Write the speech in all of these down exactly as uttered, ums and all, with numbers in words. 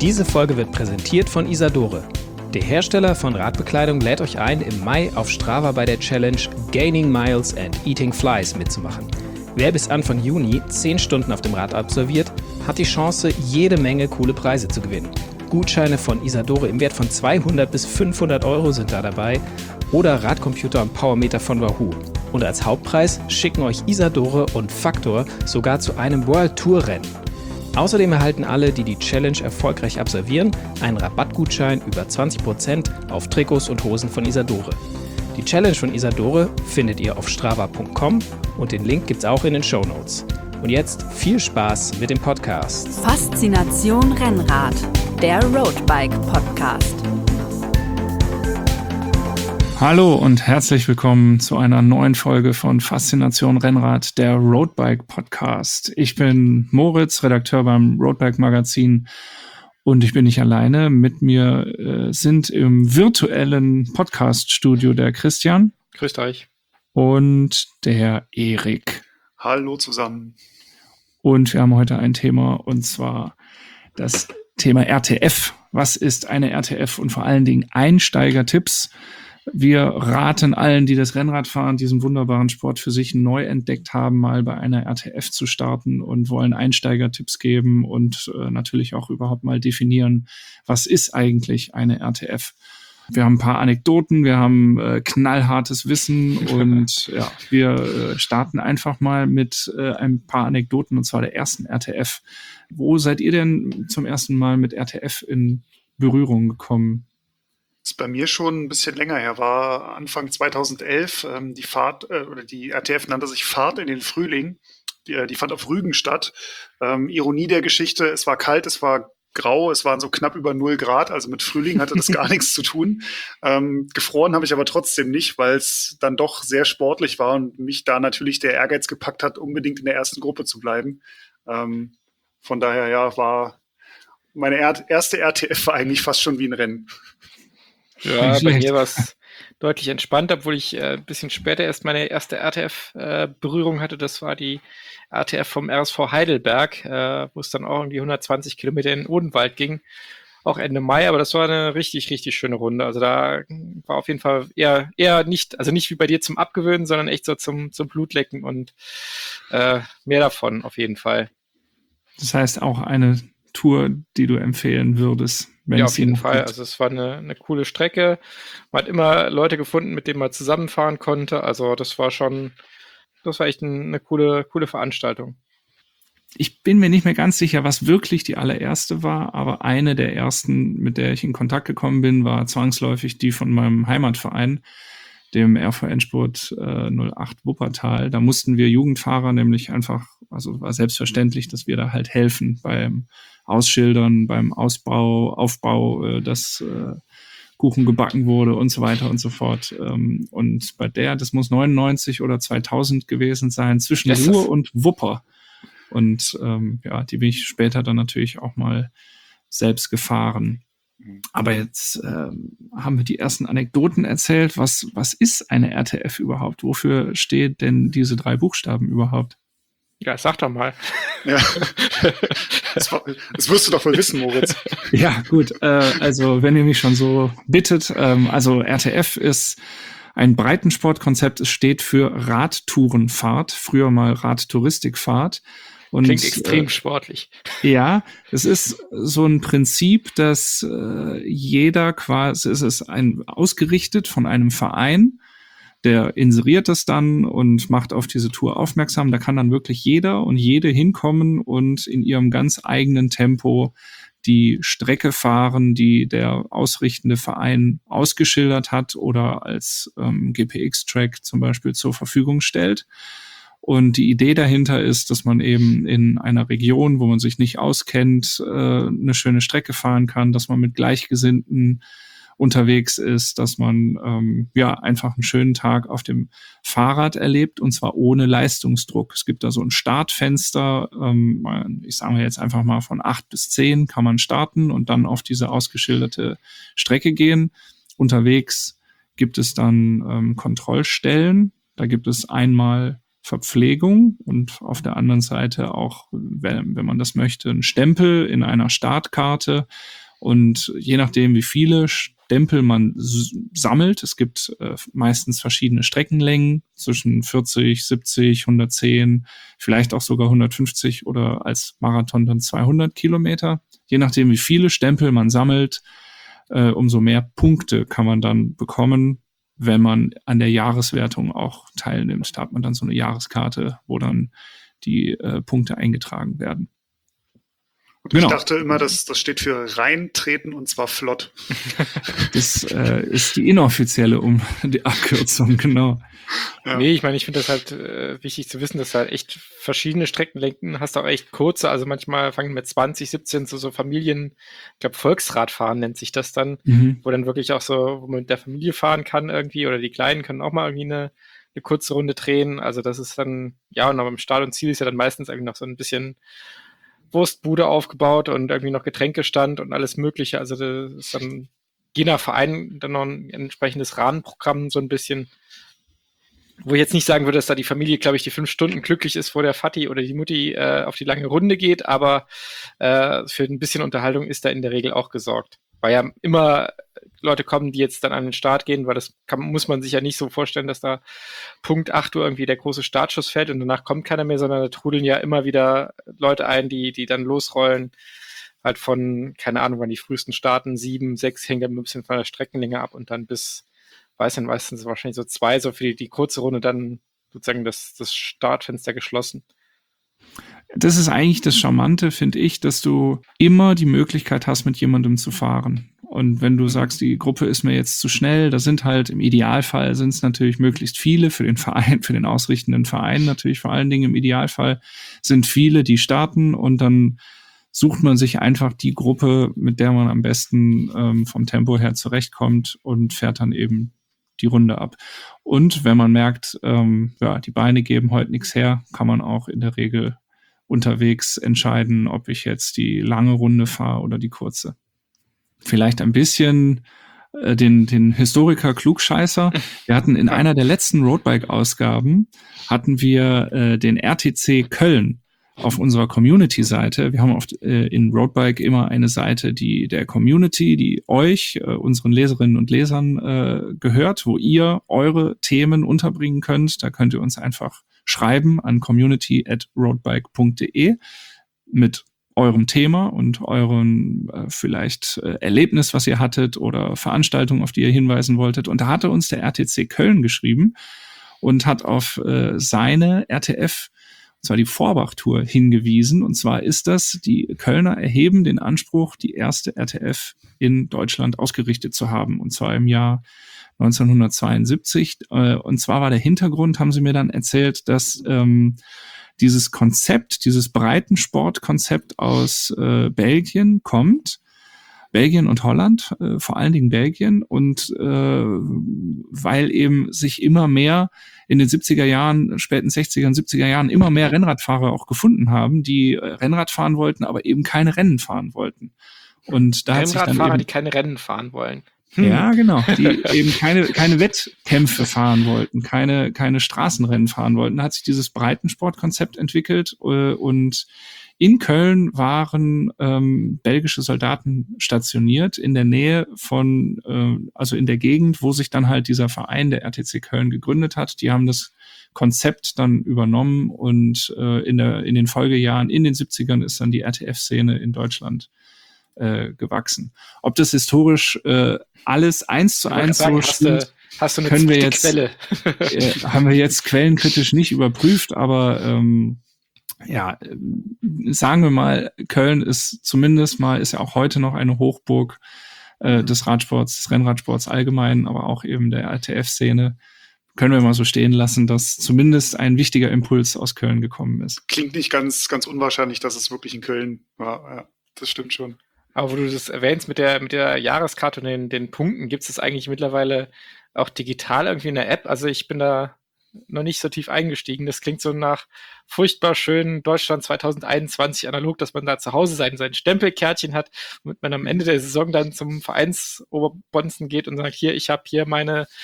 Diese Folge wird präsentiert von Isadore. Der Hersteller von Radbekleidung lädt euch ein, im Mai auf Strava bei der Challenge Gaining Miles and Eating Flies mitzumachen. Wer bis Anfang Juni zehn Stunden auf dem Rad absolviert, hat die Chance, jede Menge coole Preise zu gewinnen. Gutscheine von Isadore im Wert von zweihundert bis fünfhundert Euro sind da dabei oder Radcomputer und Powermeter von Wahoo. Und als Hauptpreis schicken euch Isadore und Factor sogar zu einem World Tour Rennen. Außerdem erhalten alle, die die Challenge erfolgreich absolvieren, einen Rabattgutschein über zwanzig Prozent auf Trikots und Hosen von Isadore. Die Challenge von Isadore findet ihr auf strava punkt com und den Link gibt's auch in den Shownotes. Und jetzt viel Spaß mit dem Podcast. Faszination Rennrad, der Roadbike Podcast. Hallo und herzlich willkommen zu einer neuen Folge von Faszination Rennrad, der Roadbike Podcast. Ich bin Moritz, Redakteur beim Roadbike Magazin, und ich bin nicht alleine. Mit mir äh, sind im virtuellen Podcast-Studio der Christian. Grüßt euch. Und der Erik. Hallo zusammen. Und wir haben heute ein Thema, und zwar das Thema R T F. Was ist eine R T F? Und vor allen Dingen Einsteigertipps. Wir raten allen, die das Rennradfahren, diesen wunderbaren Sport für sich neu entdeckt haben, mal bei einer R T F zu starten, und wollen Einsteigertipps geben und äh, natürlich auch überhaupt mal definieren, was ist eigentlich eine R T F. Wir haben ein paar Anekdoten, wir haben äh, knallhartes Wissen und ja, wir äh, starten einfach mal mit äh, ein paar Anekdoten, und zwar der ersten R T F. Wo seid ihr denn zum ersten Mal mit R T F in Berührung gekommen? Das ist bei mir schon ein bisschen länger her, war Anfang zweitausendelf. Ähm, die Fahrt, äh, oder die R T F nannte sich Fahrt in den Frühling. Die, die fand auf Rügen statt. Ähm, Ironie der Geschichte, es war kalt, es war grau, es waren so knapp über null Grad, also mit Frühling hatte das gar nichts zu tun. Ähm, gefroren habe ich aber trotzdem nicht, weil es dann doch sehr sportlich war und mich da natürlich der Ehrgeiz gepackt hat, unbedingt in der ersten Gruppe zu bleiben. Ähm, von daher, ja, war meine er- erste R T F war eigentlich fast schon wie ein Rennen. Ja, bei mir war es deutlich entspannter, obwohl ich äh, ein bisschen später erst meine erste R T F-Berührung äh, hatte. Das war die R T F vom R S V Heidelberg, äh, wo es dann auch irgendwie hundertzwanzig Kilometer in den Odenwald ging. Auch Ende Mai, aber das war eine richtig, richtig schöne Runde. Also da war auf jeden Fall eher, eher nicht, also nicht wie bei dir zum Abgewöhnen, sondern echt so zum, zum Blutlecken und äh, mehr davon auf jeden Fall. Das heißt auch eine Tour, die du empfehlen würdest? Wenn ja, es auf jeden Fall. Gibt. Also es war eine, eine coole Strecke. Man hat immer Leute gefunden, mit denen man zusammenfahren konnte. Also das war schon, das war echt ein, eine coole, coole Veranstaltung. Ich bin mir nicht mehr ganz sicher, was wirklich die allererste war, aber eine der ersten, mit der ich in Kontakt gekommen bin, war zwangsläufig die von meinem Heimatverein, dem R V Endspurt äh, null acht Wuppertal. Da mussten wir Jugendfahrer nämlich einfach, also war selbstverständlich, dass wir da halt helfen beim Ausschildern, beim Ausbau, Aufbau, äh, dass äh, Kuchen gebacken wurde und so weiter und so fort. Ähm, und bei der, das muss neunundneunzig oder zweitausend gewesen sein, zwischen yes. Ruhr und Wupper. Und ähm, ja, die bin ich später dann natürlich auch mal selbst gefahren. Aber jetzt ähm, haben wir die ersten Anekdoten erzählt. Was, was ist eine R T F überhaupt? Wofür steht denn diese drei Buchstaben überhaupt? Ja, sag doch mal. Ja. Das, war, das wirst du doch wohl wissen, Moritz. Ja, gut. Äh, also, wenn ihr mich schon so bittet, ähm, also R T F ist ein Breitensportkonzept. Es steht für Radtourenfahrt, früher mal Radtouristikfahrt. Und, klingt extrem äh, sportlich. Ja, es ist so ein Prinzip, dass äh, jeder quasi, es ist ein ausgerichtet von einem Verein, der inseriert es dann und macht auf diese Tour aufmerksam. Da kann dann wirklich jeder und jede hinkommen und in ihrem ganz eigenen Tempo die Strecke fahren, die der ausrichtende Verein ausgeschildert hat oder als ähm, G P X-Track zum Beispiel zur Verfügung stellt. Und die Idee dahinter ist, dass man eben in einer Region, wo man sich nicht auskennt, äh, eine schöne Strecke fahren kann, dass man mit Gleichgesinnten unterwegs ist, dass man ähm, ja einfach einen schönen Tag auf dem Fahrrad erlebt, und zwar ohne Leistungsdruck. Es gibt da so ein Startfenster, ähm, ich sage jetzt einfach mal von acht bis zehn kann man starten und dann auf diese ausgeschilderte Strecke gehen. Unterwegs gibt es dann ähm, Kontrollstellen. Da gibt es einmal Verpflegung und auf der anderen Seite auch, wenn, wenn man das möchte, ein Stempel in einer Startkarte. Und je nachdem, wie viele Stempel man s- sammelt, es gibt äh, meistens verschiedene Streckenlängen zwischen vierzig, siebzig, hundertzehn, vielleicht auch sogar hundertfünfzig oder als Marathon dann zweihundert Kilometer. Je nachdem, wie viele Stempel man sammelt, äh, umso mehr Punkte kann man dann bekommen, wenn man an der Jahreswertung auch teilnimmt. Da hat man dann so eine Jahreskarte, wo dann die äh, Punkte eingetragen werden. Und Genau. Ich dachte immer, dass das steht für reintreten und zwar flott. Das äh, ist die inoffizielle um die Abkürzung, genau. Ja. Nee, ich meine, ich finde das halt äh, wichtig zu wissen, dass du halt echt verschiedene Streckenlängen hast, auch echt kurze, also manchmal fangen mit zwanzig, siebzehn so, so Familien, ich glaube Volksradfahren nennt sich das dann, Mhm. wo dann wirklich auch so, wo man mit der Familie fahren kann irgendwie, oder die Kleinen können auch mal irgendwie eine, eine kurze Runde drehen, also das ist dann, ja, und aber im Start und Ziel ist ja dann meistens irgendwie noch so ein bisschen Wurstbude aufgebaut und irgendwie noch Getränkestand und alles mögliche, also das ist dann je nach Verein dann noch ein entsprechendes Rahmenprogramm so ein bisschen, wo ich jetzt nicht sagen würde, dass da die Familie, glaube ich, die fünf Stunden glücklich ist, wo der Vati oder die Mutti äh, auf die lange Runde geht, aber äh, für ein bisschen Unterhaltung ist da in der Regel auch gesorgt. Weil ja immer Leute kommen, die jetzt dann an den Start gehen, weil das kann, muss man sich ja nicht so vorstellen, dass da Punkt acht Uhr irgendwie der große Startschuss fällt und danach kommt keiner mehr, sondern da trudeln ja immer wieder Leute ein, die, die dann losrollen. Halt von, keine Ahnung, wann die frühesten starten, sieben, sechs, hängt dann ein bisschen von der Streckenlänge ab und dann bis weiß nicht, meistens wahrscheinlich so zwei, so für die, die kurze Runde dann sozusagen das, das Startfenster geschlossen. Das ist eigentlich das Charmante, finde ich, dass du immer die Möglichkeit hast, mit jemandem zu fahren. Und wenn du sagst, die Gruppe ist mir jetzt zu schnell, da sind halt im Idealfall sind es natürlich möglichst viele für den Verein, für den ausrichtenden Verein natürlich vor allen Dingen im Idealfall sind viele, die starten und dann sucht man sich einfach die Gruppe, mit der man am besten ähm, vom Tempo her zurechtkommt und fährt dann eben die Runde ab. Und wenn man merkt, ähm, ja, die Beine geben heute nichts her, kann man auch in der Regel unterwegs entscheiden, ob ich jetzt die lange Runde fahre oder die kurze. Vielleicht ein bisschen äh, den, den Historiker Klugscheißer. Wir hatten in einer der letzten Roadbike-Ausgaben hatten wir äh, den R T C Köln auf unserer Community-Seite. Wir haben oft äh, in Roadbike immer eine Seite, die der Community, die euch, äh, unseren Leserinnen und Lesern äh, gehört, wo ihr eure Themen unterbringen könnt. Da könnt ihr uns einfach schreiben an community at roadbike punkt de mit eurem Thema und eurem äh, vielleicht äh, Erlebnis, was ihr hattet oder Veranstaltung, auf die ihr hinweisen wolltet. Und da hatte uns der R T C Köln geschrieben und hat auf äh, seine R T F, und zwar die Vorbach-Tour, hingewiesen. Und zwar ist das, die Kölner erheben den Anspruch, die erste R T F in Deutschland ausgerichtet zu haben. Und zwar im Jahr neunzehnhundertzweiundsiebzig. Äh, und zwar war der Hintergrund, haben sie mir dann erzählt, dass ähm, dieses Konzept, dieses Breitensportkonzept aus äh, Belgien kommt. Belgien und Holland, äh, vor allen Dingen Belgien. Und äh, weil eben sich immer mehr in den siebziger Jahren, späten sechziger, siebziger Jahren immer mehr Rennradfahrer auch gefunden haben, die äh, Rennrad fahren wollten, aber eben keine Rennen fahren wollten. Und da hat sich dann Rennradfahrer, eben, die keine Rennen fahren wollen. Hm. Ja, genau, die eben keine keine Wettkämpfe fahren wollten, keine keine Straßenrennen fahren wollten. Da hat sich dieses Breitensportkonzept entwickelt äh, und in Köln waren ähm, belgische Soldaten stationiert in der Nähe von, äh, also in der Gegend, wo sich dann halt dieser Verein, der R T C Köln, gegründet hat. Die haben das Konzept dann übernommen und äh, in der in den Folgejahren, in den siebzigern ist dann die R T F-Szene in Deutschland äh, gewachsen. Ob das historisch äh, alles eins zu eins so stimmt, hast du eine können wir jetzt, Quelle? äh, haben wir jetzt quellenkritisch nicht überprüft, aber ähm, ja, sagen wir mal, Köln ist zumindest mal, ist ja auch heute noch eine Hochburg äh, des Radsports, des Rennradsports allgemein, aber auch eben der R T F-Szene. Können wir mal so stehen lassen, dass zumindest ein wichtiger Impuls aus Köln gekommen ist. Klingt nicht ganz, ganz unwahrscheinlich, dass es wirklich in Köln war. Ja, das stimmt schon. Aber wo du das erwähnst mit der, mit der Jahreskarte und den, den Punkten, gibt es das eigentlich mittlerweile auch digital irgendwie in der App? Also ich bin da noch nicht so tief eingestiegen. Das klingt so nach furchtbar schön Deutschland zwanzig einundzwanzig analog, dass man da zu Hause sein, sein Stempelkärtchen hat, womit man am Ende der Saison dann zum Vereinsoberbonzen geht und sagt, hier, ich habe hier meine,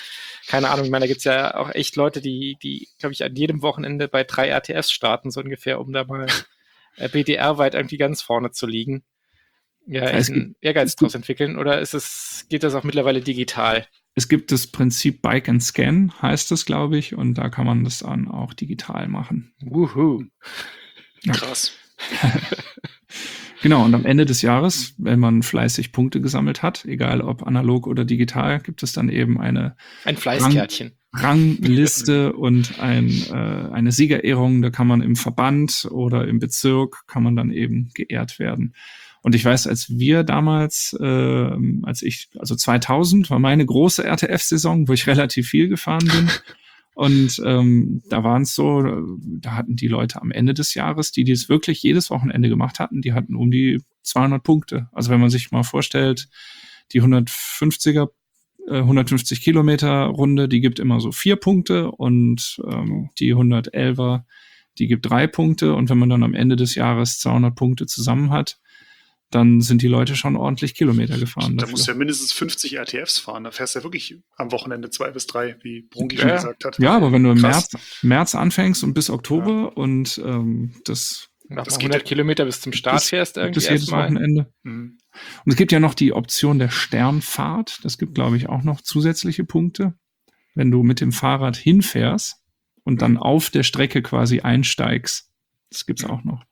keine Ahnung, ich meine, da gibt's ja auch echt Leute, die, die, glaube ich, an jedem Wochenende bei drei R T Fs starten, so ungefähr, um da mal äh, B D R-weit irgendwie ganz vorne zu liegen. Ja, es einen gibt, Ehrgeiz draus entwickeln, oder ist es, geht das auch mittlerweile digital? Es gibt das Prinzip Bike and Scan, heißt das, glaube ich, und da kann man das dann auch digital machen. Wuhu. Ja. Krass. Genau, und am Ende des Jahres, wenn man fleißig Punkte gesammelt hat, egal ob analog oder digital, gibt es dann eben eine Ein Fleißkärtchen. Rang, Rangliste und ein, äh, eine Siegerehrung. Da kann man im Verband oder im Bezirk, kann man dann eben geehrt werden. Und ich weiß, als wir damals, äh, als ich, also zweitausend war meine große R T F-Saison, wo ich relativ viel gefahren bin. Und ähm, da waren es so, da hatten die Leute am Ende des Jahres, die dies wirklich jedes Wochenende gemacht hatten, die hatten um die zweihundert Punkte. Also wenn man sich mal vorstellt, die hundertfünfziger, äh, hundertfünfzig Kilometer Runde, die gibt immer so vier Punkte und ähm, die hundertelfer, die gibt drei Punkte. Und wenn man dann am Ende des Jahres zweihundert Punkte zusammen hat, dann sind die Leute schon ordentlich Kilometer gefahren. Da dafür. musst du ja mindestens fünfzig R T Fs fahren. Da fährst du ja wirklich am Wochenende zwei bis drei, wie Brunki Ja. schon gesagt hat. Ja, aber wenn du im Krass. März, März anfängst und bis Oktober ja. und ähm, das Nach Das hundert geht- Kilometer bis zum Start das- fährst gibt irgendwie es jedes erstmal. Wochenende. Mhm. Und es gibt ja noch die Option der Sternfahrt. Das gibt, glaube ich, auch noch zusätzliche Punkte. Wenn du mit dem Fahrrad hinfährst und dann auf der Strecke quasi einsteigst. Das gibt's auch noch.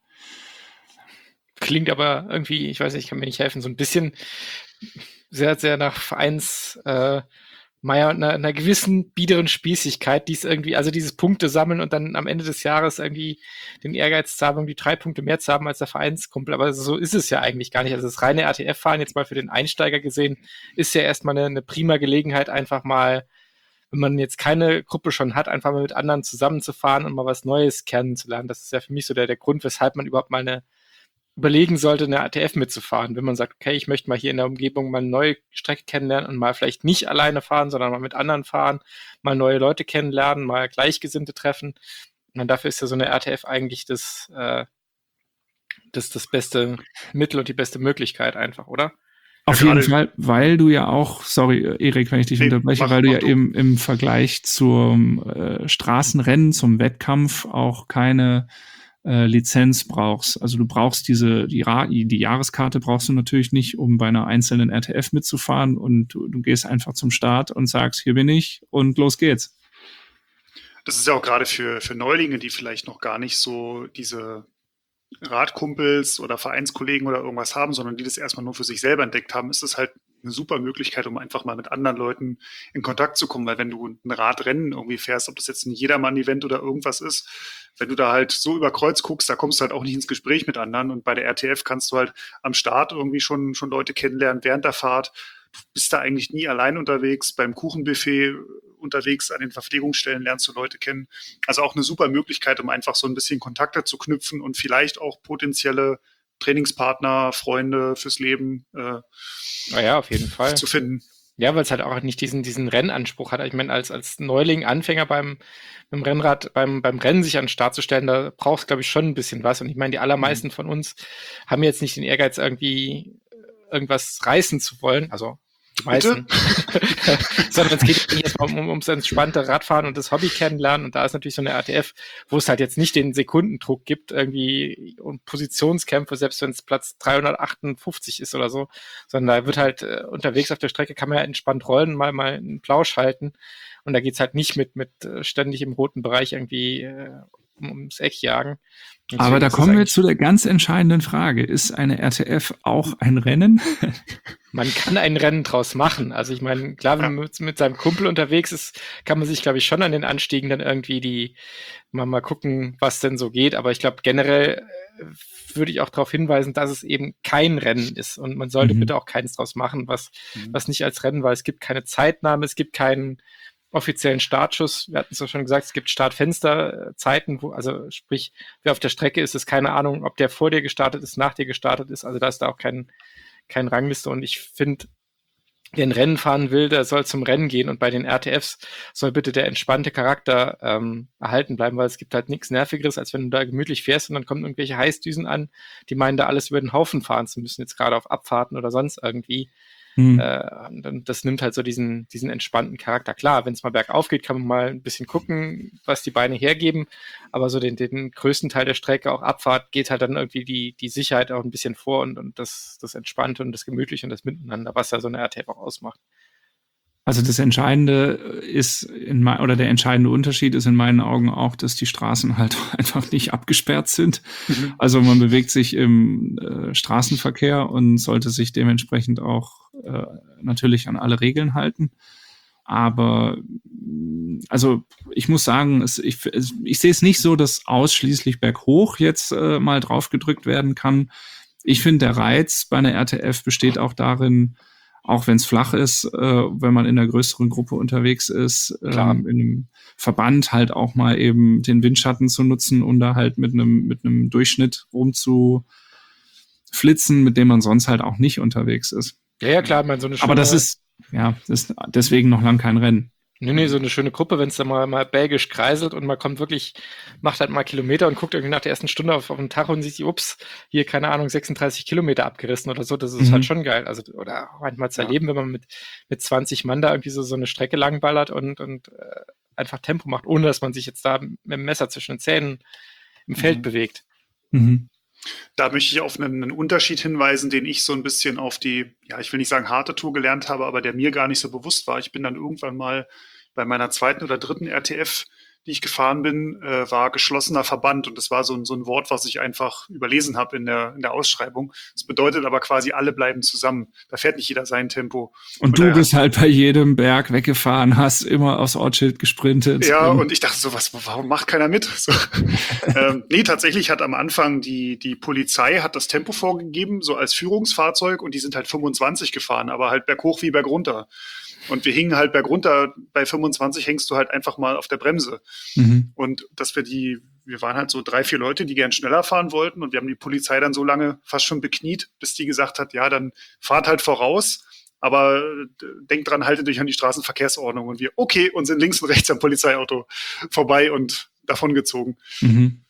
Klingt aber irgendwie, ich weiß nicht, ich kann mir nicht helfen, so ein bisschen sehr, sehr nach Vereins, äh, Meier, einer, einer gewissen biederen Spießigkeit, die es irgendwie, also dieses Punkte sammeln und dann am Ende des Jahres irgendwie den Ehrgeiz zu haben, irgendwie drei Punkte mehr zu haben als der Vereinskumpel. Aber so ist es ja eigentlich gar nicht. Also das reine R T F-Fahren, jetzt mal für den Einsteiger gesehen, ist ja erstmal eine, eine prima Gelegenheit, einfach mal, wenn man jetzt keine Gruppe schon hat, einfach mal mit anderen zusammenzufahren und mal was Neues kennenzulernen. Das ist ja für mich so der, der Grund, weshalb man überhaupt mal eine überlegen sollte, eine R T F mitzufahren. Wenn man sagt, okay, ich möchte mal hier in der Umgebung mal eine neue Strecke kennenlernen und mal vielleicht nicht alleine fahren, sondern mal mit anderen fahren, mal neue Leute kennenlernen, mal Gleichgesinnte treffen. Und dann dafür ist ja so eine R T F eigentlich das, äh, das, das beste Mittel und die beste Möglichkeit einfach, oder? Auf Ja, jeden gerade- Fall, weil du ja auch, sorry, Erik, wenn ich dich Nee, unterbreche, mach- weil du mach ja du. eben im Vergleich zum äh, Straßenrennen, zum Wettkampf auch keine äh, Lizenz brauchst. Also du brauchst diese, die, Ra- die Jahreskarte brauchst du natürlich nicht, um bei einer einzelnen R T F mitzufahren und du, du gehst einfach zum Start und sagst, hier bin ich und los geht's. Das ist ja auch gerade für, für Neulinge, die vielleicht noch gar nicht so diese Radkumpels oder Vereinskollegen oder irgendwas haben, sondern die das erstmal nur für sich selber entdeckt haben, ist es halt eine super Möglichkeit, um einfach mal mit anderen Leuten in Kontakt zu kommen, weil wenn du ein Radrennen irgendwie fährst, ob das jetzt ein Jedermann-Event oder irgendwas ist, wenn du da halt so über Kreuz guckst, da kommst du halt auch nicht ins Gespräch mit anderen und bei der R T F kannst du halt am Start irgendwie schon, schon Leute kennenlernen während der Fahrt. Du bist da eigentlich nie allein unterwegs, beim Kuchenbuffet unterwegs, an den Verpflegungsstellen lernst du Leute kennen. Also auch eine super Möglichkeit, um einfach so ein bisschen Kontakte zu knüpfen und vielleicht auch potenzielle Trainingspartner, Freunde fürs Leben äh, Naja, auf jeden Fall. zu finden. Ja, weil es halt auch nicht diesen, diesen Rennanspruch hat. Ich meine, als, als Neuling, Anfänger beim, beim Rennrad, beim, beim Rennen sich an den Start zu stellen, da brauchst du, glaube ich, schon ein bisschen was. Und ich meine, die allermeisten von uns haben jetzt nicht den Ehrgeiz, irgendwie irgendwas reißen zu wollen. Also die meisten. Sondern es geht eigentlich erstmal um, um, ums entspannte Radfahren und das Hobby kennenlernen. Und da ist natürlich so eine R T F, wo es halt jetzt nicht den Sekundendruck gibt, irgendwie und Positionskämpfe, selbst wenn es Platz dreihundertachtundfünfzig ist oder so, sondern da wird halt äh, unterwegs auf der Strecke, kann man ja entspannt rollen, mal mal einen Plausch halten. Und da geht's halt nicht mit, mit äh, ständig im roten Bereich irgendwie äh, um, ums Eck jagen. Und Aber deswegen da ist es kommen wir eigentlich- zu der ganz entscheidenden Frage. Ist eine R T F auch ein Rennen? Man kann ein Rennen draus machen. Also ich meine, klar, wenn man mit, mit seinem Kumpel unterwegs ist, kann man sich, glaube ich, schon an den Anstiegen dann irgendwie die mal, mal gucken, was denn so geht. Aber ich glaube, generell äh, würde ich auch darauf hinweisen, dass es eben kein Rennen ist. Und man sollte Mhm. bitte auch keins draus machen, was, Mhm. was nicht als Rennen, weil es gibt keine Zeitnahme, es gibt keinen offiziellen Startschuss. Wir hatten es ja schon gesagt, es gibt Startfensterzeiten, wo, also sprich, wer auf der Strecke ist, ist keine Ahnung, ob der vor dir gestartet ist, nach dir gestartet ist. Also da ist da auch kein, kein Rangliste. Und ich finde, wer ein Rennen fahren will, der soll zum Rennen gehen. Und bei den R T Fs soll bitte der entspannte Charakter ähm, erhalten bleiben, weil es gibt halt nichts Nervigeres, als wenn du da gemütlich fährst und dann kommen irgendwelche Heißdüsen an, die meinen, da alles über den Haufen fahren zu müssen, jetzt gerade auf Abfahrten oder sonst irgendwie. Mhm. Äh, das nimmt halt so diesen, diesen entspannten Charakter. Klar, wenn es mal bergauf geht, kann man mal ein bisschen gucken, was die Beine hergeben, aber so den, den größten Teil der Strecke, auch Abfahrt, geht halt dann irgendwie die, die Sicherheit auch ein bisschen vor und, und das, das Entspannte und das Gemütliche und das Miteinander, was ja so eine R T F auch ausmacht. Also das Entscheidende ist, in mein, oder der entscheidende Unterschied ist in meinen Augen auch, dass die Straßen halt einfach nicht abgesperrt sind. Mhm. Also man bewegt sich im äh, Straßenverkehr und sollte sich dementsprechend auch äh, natürlich an alle Regeln halten. Aber also ich muss sagen, es, ich, ich sehe es nicht so, dass ausschließlich berghoch jetzt äh, mal drauf gedrückt werden kann. Ich finde, der Reiz bei einer R T F besteht auch darin, auch wenn es flach ist, äh, wenn man in einer größeren Gruppe unterwegs ist, ähm, in einem Verband halt auch mal eben den Windschatten zu nutzen und da halt mit einem mit einem Durchschnitt rumzuflitzen, mit dem man sonst halt auch nicht unterwegs ist. Ja, ja, klar, man so eine schöne... Aber das ist, ja, das ist deswegen noch lang kein Rennen. Nee, nee, so eine schöne Gruppe, wenn es dann mal, mal belgisch kreiselt und man kommt wirklich, macht halt mal Kilometer und guckt irgendwie nach der ersten Stunde auf, auf den Tacho und sieht sich, ups, hier, keine Ahnung, sechsunddreißig Kilometer abgerissen oder so, das ist mhm. halt schon geil. Also, oder auch manchmal zu erleben, ja. wenn man mit, mit zwanzig Mann da irgendwie so, so eine Strecke langballert und, und äh, einfach Tempo macht, ohne dass man sich jetzt da mit dem Messer zwischen den Zähnen im mhm. Feld bewegt. Mhm. Da möchte ich auf einen, einen Unterschied hinweisen, den ich so ein bisschen auf die, ja, ich will nicht sagen harte Tour gelernt habe, aber der mir gar nicht so bewusst war. Ich bin dann irgendwann mal bei meiner zweiten oder dritten R T F, die ich gefahren bin, äh, war geschlossener Verband. Und das war so ein, so ein Wort, was ich einfach überlesen habe in der, in der Ausschreibung. Das bedeutet aber quasi, alle bleiben zusammen. Da fährt nicht jeder sein Tempo. Und, und du bist halt bei jedem Berg weggefahren, hast immer aufs Ortsschild gesprintet. Ja, und ich dachte so, was, warum macht keiner mit? So. ähm, nee, tatsächlich hat am Anfang die, die Polizei hat das Tempo vorgegeben, so als Führungsfahrzeug, und die sind halt fünfundzwanzig gefahren, aber halt berghoch wie bergunter. Und wir hingen halt bergunter, bei fünfundzwanzig hängst du halt einfach mal auf der Bremse. Mhm. Und dass wir die, wir waren halt so drei, vier Leute, die gern schneller fahren wollten, und wir haben die Polizei dann so lange fast schon bekniet, bis die gesagt hat, ja, dann fahrt halt voraus, aber denkt dran, haltet euch an die Straßenverkehrsordnung. Und wir, okay, und sind links und rechts am Polizeiauto vorbei und davongezogen. Mhm.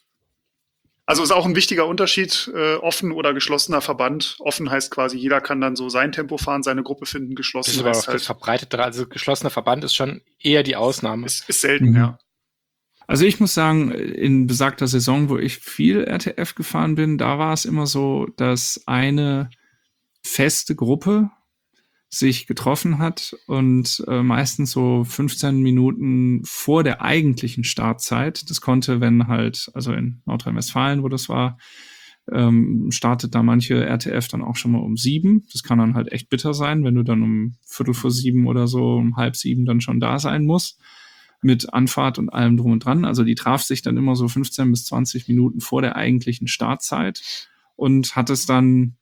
Also ist auch ein wichtiger Unterschied, äh, offen oder geschlossener Verband. Offen heißt quasi, jeder kann dann so sein Tempo fahren, seine Gruppe finden. Geschlossen das ist aber heißt auch halt, das Verbreitete. Also geschlossener Verband ist schon eher die Ausnahme. Ist, ist selten, mhm. ja. Also ich muss sagen, in besagter Saison, wo ich viel R T F gefahren bin, da war es immer so, dass eine feste Gruppe sich getroffen hat und äh, meistens so fünfzehn Minuten vor der eigentlichen Startzeit, das konnte, wenn halt, also in Nordrhein-Westfalen, wo das war, ähm, startet da manche R T F dann auch schon mal um sieben. Das kann dann halt echt bitter sein, wenn du dann um Viertel vor sieben oder so, um halb sieben dann schon da sein musst, mit Anfahrt und allem drum und dran. Also die traf sich dann immer so fünfzehn bis zwanzig Minuten vor der eigentlichen Startzeit und hat es dann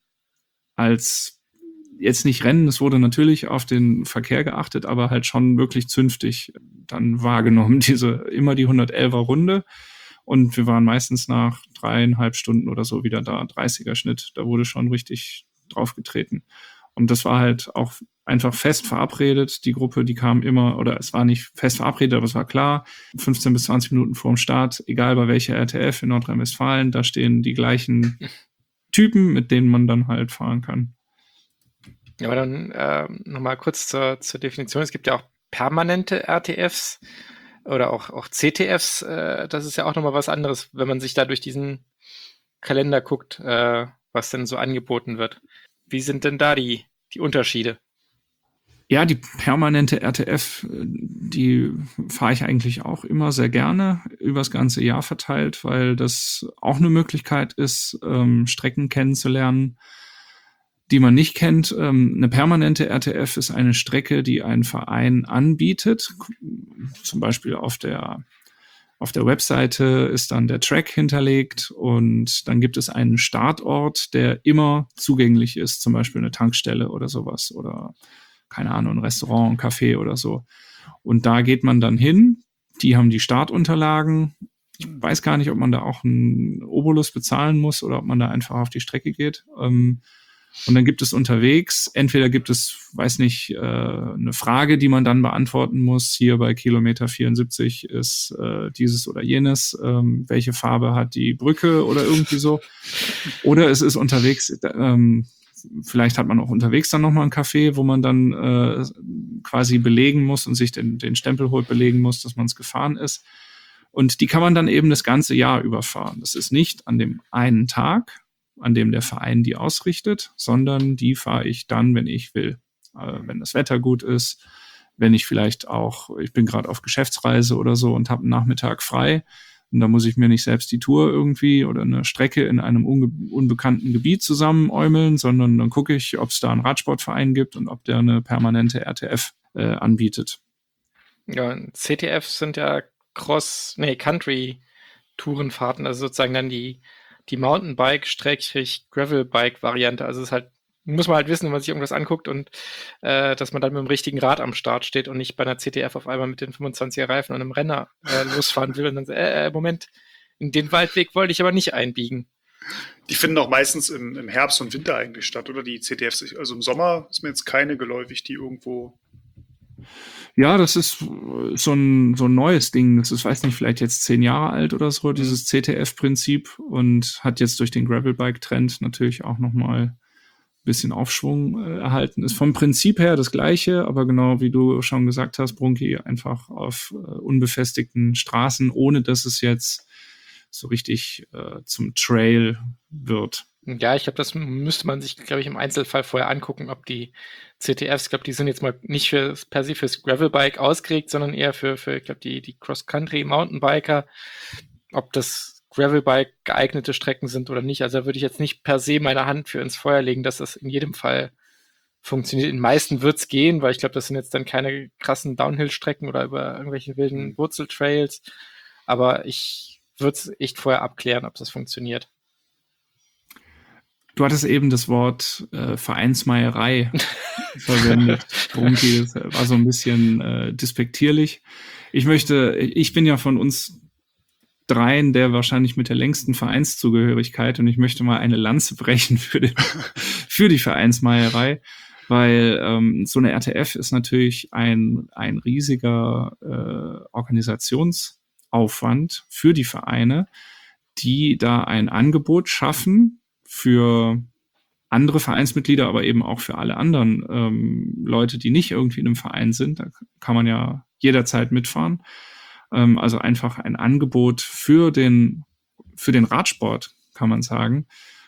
als jetzt nicht Rennen, es wurde natürlich auf den Verkehr geachtet, aber halt schon wirklich zünftig dann wahrgenommen, diese immer die hundertelfer Runde. Und wir waren meistens nach dreieinhalb Stunden oder so wieder da, dreißiger Schnitt. Da wurde schon richtig draufgetreten. Und das war halt auch einfach fest verabredet. Die Gruppe, die kam immer, oder es war nicht fest verabredet, aber es war klar, fünfzehn bis zwanzig Minuten vor dem Start, egal bei welcher R T F in Nordrhein-Westfalen, da stehen die gleichen Typen, mit denen man dann halt fahren kann. Ja, aber dann äh, nochmal kurz zur, zur Definition. Es gibt ja auch permanente R T Fs oder auch, auch C T Fs. Äh, das ist ja auch nochmal was anderes, wenn man sich da durch diesen Kalender guckt, äh, was denn so angeboten wird. Wie sind denn da die, die Unterschiede? Ja, die permanente R T F, die fahre ich eigentlich auch immer sehr gerne übers ganze Jahr verteilt, weil das auch eine Möglichkeit ist, ähm, Strecken kennenzulernen, die man nicht kennt. Ähm, eine permanente R T F ist eine Strecke, die ein Verein anbietet. Zum Beispiel auf der, auf der Webseite ist dann der Track hinterlegt und dann gibt es einen Startort, der immer zugänglich ist, zum Beispiel eine Tankstelle oder sowas oder keine Ahnung, ein Restaurant, ein Café oder so. Und da geht man dann hin. Die haben die Startunterlagen. Ich weiß gar nicht, ob man da auch einen Obolus bezahlen muss oder ob man da einfach auf die Strecke geht. Ähm, Und dann gibt es unterwegs, entweder gibt es, weiß nicht, äh, eine Frage, die man dann beantworten muss. Hier bei Kilometer vierundsiebzig ist äh, dieses oder jenes. Ähm, welche Farbe hat die Brücke oder irgendwie so. Oder es ist unterwegs ähm, vielleicht hat man auch unterwegs dann nochmal ein Café, wo man dann äh, quasi belegen muss und sich den, den Stempel holt, belegen muss, dass man es gefahren ist. Und die kann man dann eben das ganze Jahr überfahren. Das ist nicht an dem einen Tag, an dem der Verein die ausrichtet, sondern die fahre ich dann, wenn ich will. Äh, wenn das Wetter gut ist, wenn ich vielleicht auch, ich bin gerade auf Geschäftsreise oder so und habe einen Nachmittag frei, und da muss ich mir nicht selbst die Tour irgendwie oder eine Strecke in einem unge- unbekannten Gebiet zusammenäumeln, sondern dann gucke ich, ob es da einen Radsportverein gibt und ob der eine permanente R T F äh, anbietet. Ja, C T Fs sind ja Cross, nee, Country-Tourenfahrten, also sozusagen dann die, die Mountainbike-Gravelbike-Variante. Also es ist halt, muss man halt wissen, wenn man sich irgendwas anguckt und äh, dass man dann mit dem richtigen Rad am Start steht und nicht bei einer C T F auf einmal mit den fünfundzwanziger Reifen und einem Renner äh, losfahren will und dann so, äh, Moment, in den Waldweg wollte ich aber nicht einbiegen. Die finden auch meistens im, im Herbst und Winter eigentlich statt, oder die C T Fs? Also im Sommer ist mir jetzt keine geläufig, die irgendwo... Ja, das ist so ein, so ein neues Ding. Das ist, weiß nicht, vielleicht jetzt zehn Jahre alt oder so, dieses C T F-Prinzip, und hat jetzt durch den Gravelbike-Trend natürlich auch nochmal bisschen Aufschwung äh, erhalten. Ist vom Prinzip her das Gleiche, aber genau wie du schon gesagt hast, Brunki, einfach auf äh, unbefestigten Straßen, ohne dass es jetzt so richtig äh, zum Trail wird. Ja, ich glaube, das müsste man sich, glaube ich, im Einzelfall vorher angucken, ob die C T Fs, ich glaube, die sind jetzt mal nicht für, per se fürs Gravelbike ausgelegt, sondern eher für, für ich glaube, die, die Cross-Country-Mountainbiker, ob das Gravelbike geeignete Strecken sind oder nicht. Also da würde ich jetzt nicht per se meine Hand für ins Feuer legen, dass das in jedem Fall funktioniert. In den meisten wird's gehen, weil ich glaube, das sind jetzt dann keine krassen Downhill-Strecken oder über irgendwelche wilden Wurzeltrails. Aber ich würde es echt vorher abklären, ob das funktioniert. Du hattest eben das Wort äh, Vereinsmeierei verwendet. Brunki, das war so ein bisschen äh, despektierlich. Ich möchte, ich bin ja von uns dreien der wahrscheinlich mit der längsten Vereinszugehörigkeit, und ich möchte mal eine Lanze brechen für, den, für die Vereinsmeierei, weil ähm, so eine R T F ist natürlich ein, ein riesiger äh, Organisationsaufwand für die Vereine, die da ein Angebot schaffen für andere Vereinsmitglieder, aber eben auch für alle anderen ähm, Leute, die nicht irgendwie in einem Verein sind. Da kann man ja jederzeit mitfahren. Ähm, also einfach ein Angebot für den, für den Radsport, kann man sagen.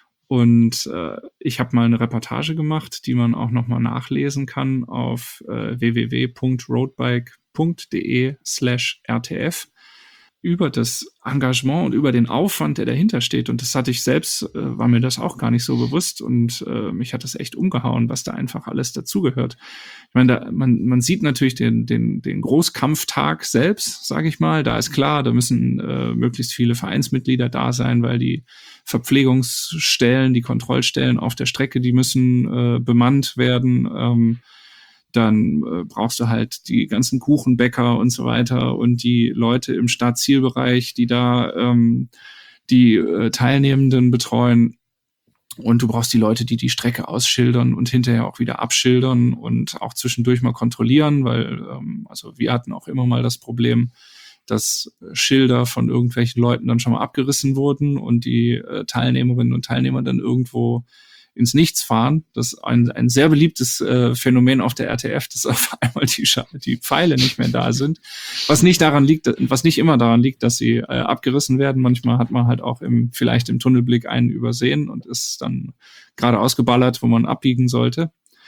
Und äh, ich habe mal eine Reportage gemacht, die man auch nochmal nachlesen kann auf äh, w w w punkt roadbike punkt d e slash r t f über das Engagement und über den Aufwand, der dahinter steht. Und das hatte ich selbst, äh, war mir das auch gar nicht so bewusst. Und äh, mich hat das echt umgehauen, was da einfach alles dazugehört. Ich meine, da, man, man sieht natürlich den, den, den Großkampftag selbst, sage ich mal. Da ist klar, da müssen äh, möglichst viele Vereinsmitglieder da sein, weil die Verpflegungsstellen, die Kontrollstellen auf der Strecke, die müssen äh, bemannt werden. Ähm, Dann äh, brauchst du halt die ganzen Kuchenbäcker und so weiter und die Leute im Startzielbereich, die da ähm, die äh, Teilnehmenden betreuen. Und du brauchst die Leute, die die Strecke ausschildern und hinterher auch wieder abschildern und auch zwischendurch mal kontrollieren, weil ähm, also wir hatten auch immer mal das Problem, dass Schilder von irgendwelchen Leuten dann schon mal abgerissen wurden und die äh, Teilnehmerinnen und Teilnehmer dann irgendwo ins Nichts fahren. Das ist ein, ein sehr beliebtes äh, Phänomen auf der R T F, dass auf einmal die, Scha- die Pfeile nicht mehr da sind. Was nicht daran liegt, was nicht immer daran liegt, dass sie äh, abgerissen werden. Manchmal hat man halt auch im, vielleicht im Tunnelblick einen übersehen und ist dann gerade ausgeballert, wo man abbiegen sollte.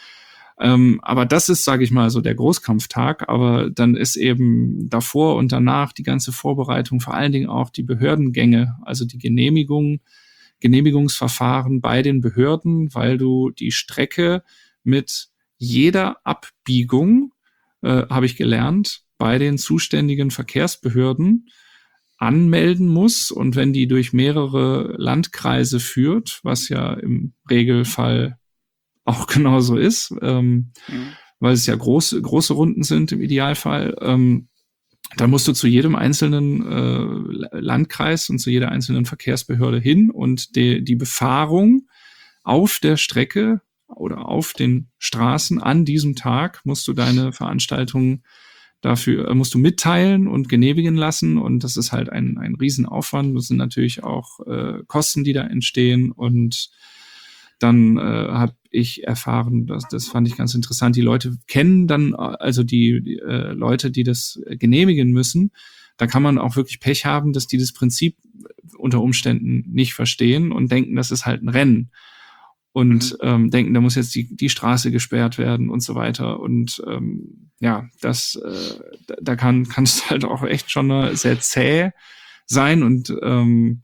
Ähm, aber das ist, sage ich mal, so der Großkampftag. Aber dann ist eben davor und danach die ganze Vorbereitung, vor allen Dingen auch die Behördengänge, also die Genehmigung, Genehmigungsverfahren bei den Behörden, weil du die Strecke mit jeder Abbiegung, äh, habe ich gelernt, bei den zuständigen Verkehrsbehörden anmelden muss. Und wenn die durch mehrere Landkreise führt, was ja im Regelfall auch genauso ist, ähm, mhm. weil es ja große, große Runden sind im Idealfall, ähm, da musst du zu jedem einzelnen äh, Landkreis und zu jeder einzelnen Verkehrsbehörde hin und die, die Befahrung auf der Strecke oder auf den Straßen an diesem Tag musst du deine Veranstaltung dafür, äh, musst du mitteilen und genehmigen lassen, und das ist halt ein, ein Riesenaufwand. Das sind natürlich auch äh, Kosten, die da entstehen, und dann äh, habe ich erfahren, das, das fand ich ganz interessant. Die Leute kennen dann, also die, die äh, Leute, die das genehmigen müssen, da kann man auch wirklich Pech haben, dass die das Prinzip unter Umständen nicht verstehen und denken, das ist halt ein Rennen. Und mhm. ähm, denken, da muss jetzt die, die Straße gesperrt werden und so weiter. Und ähm, ja, das, äh, da, da kann kann es halt auch echt schon sehr zäh sein. Und ähm,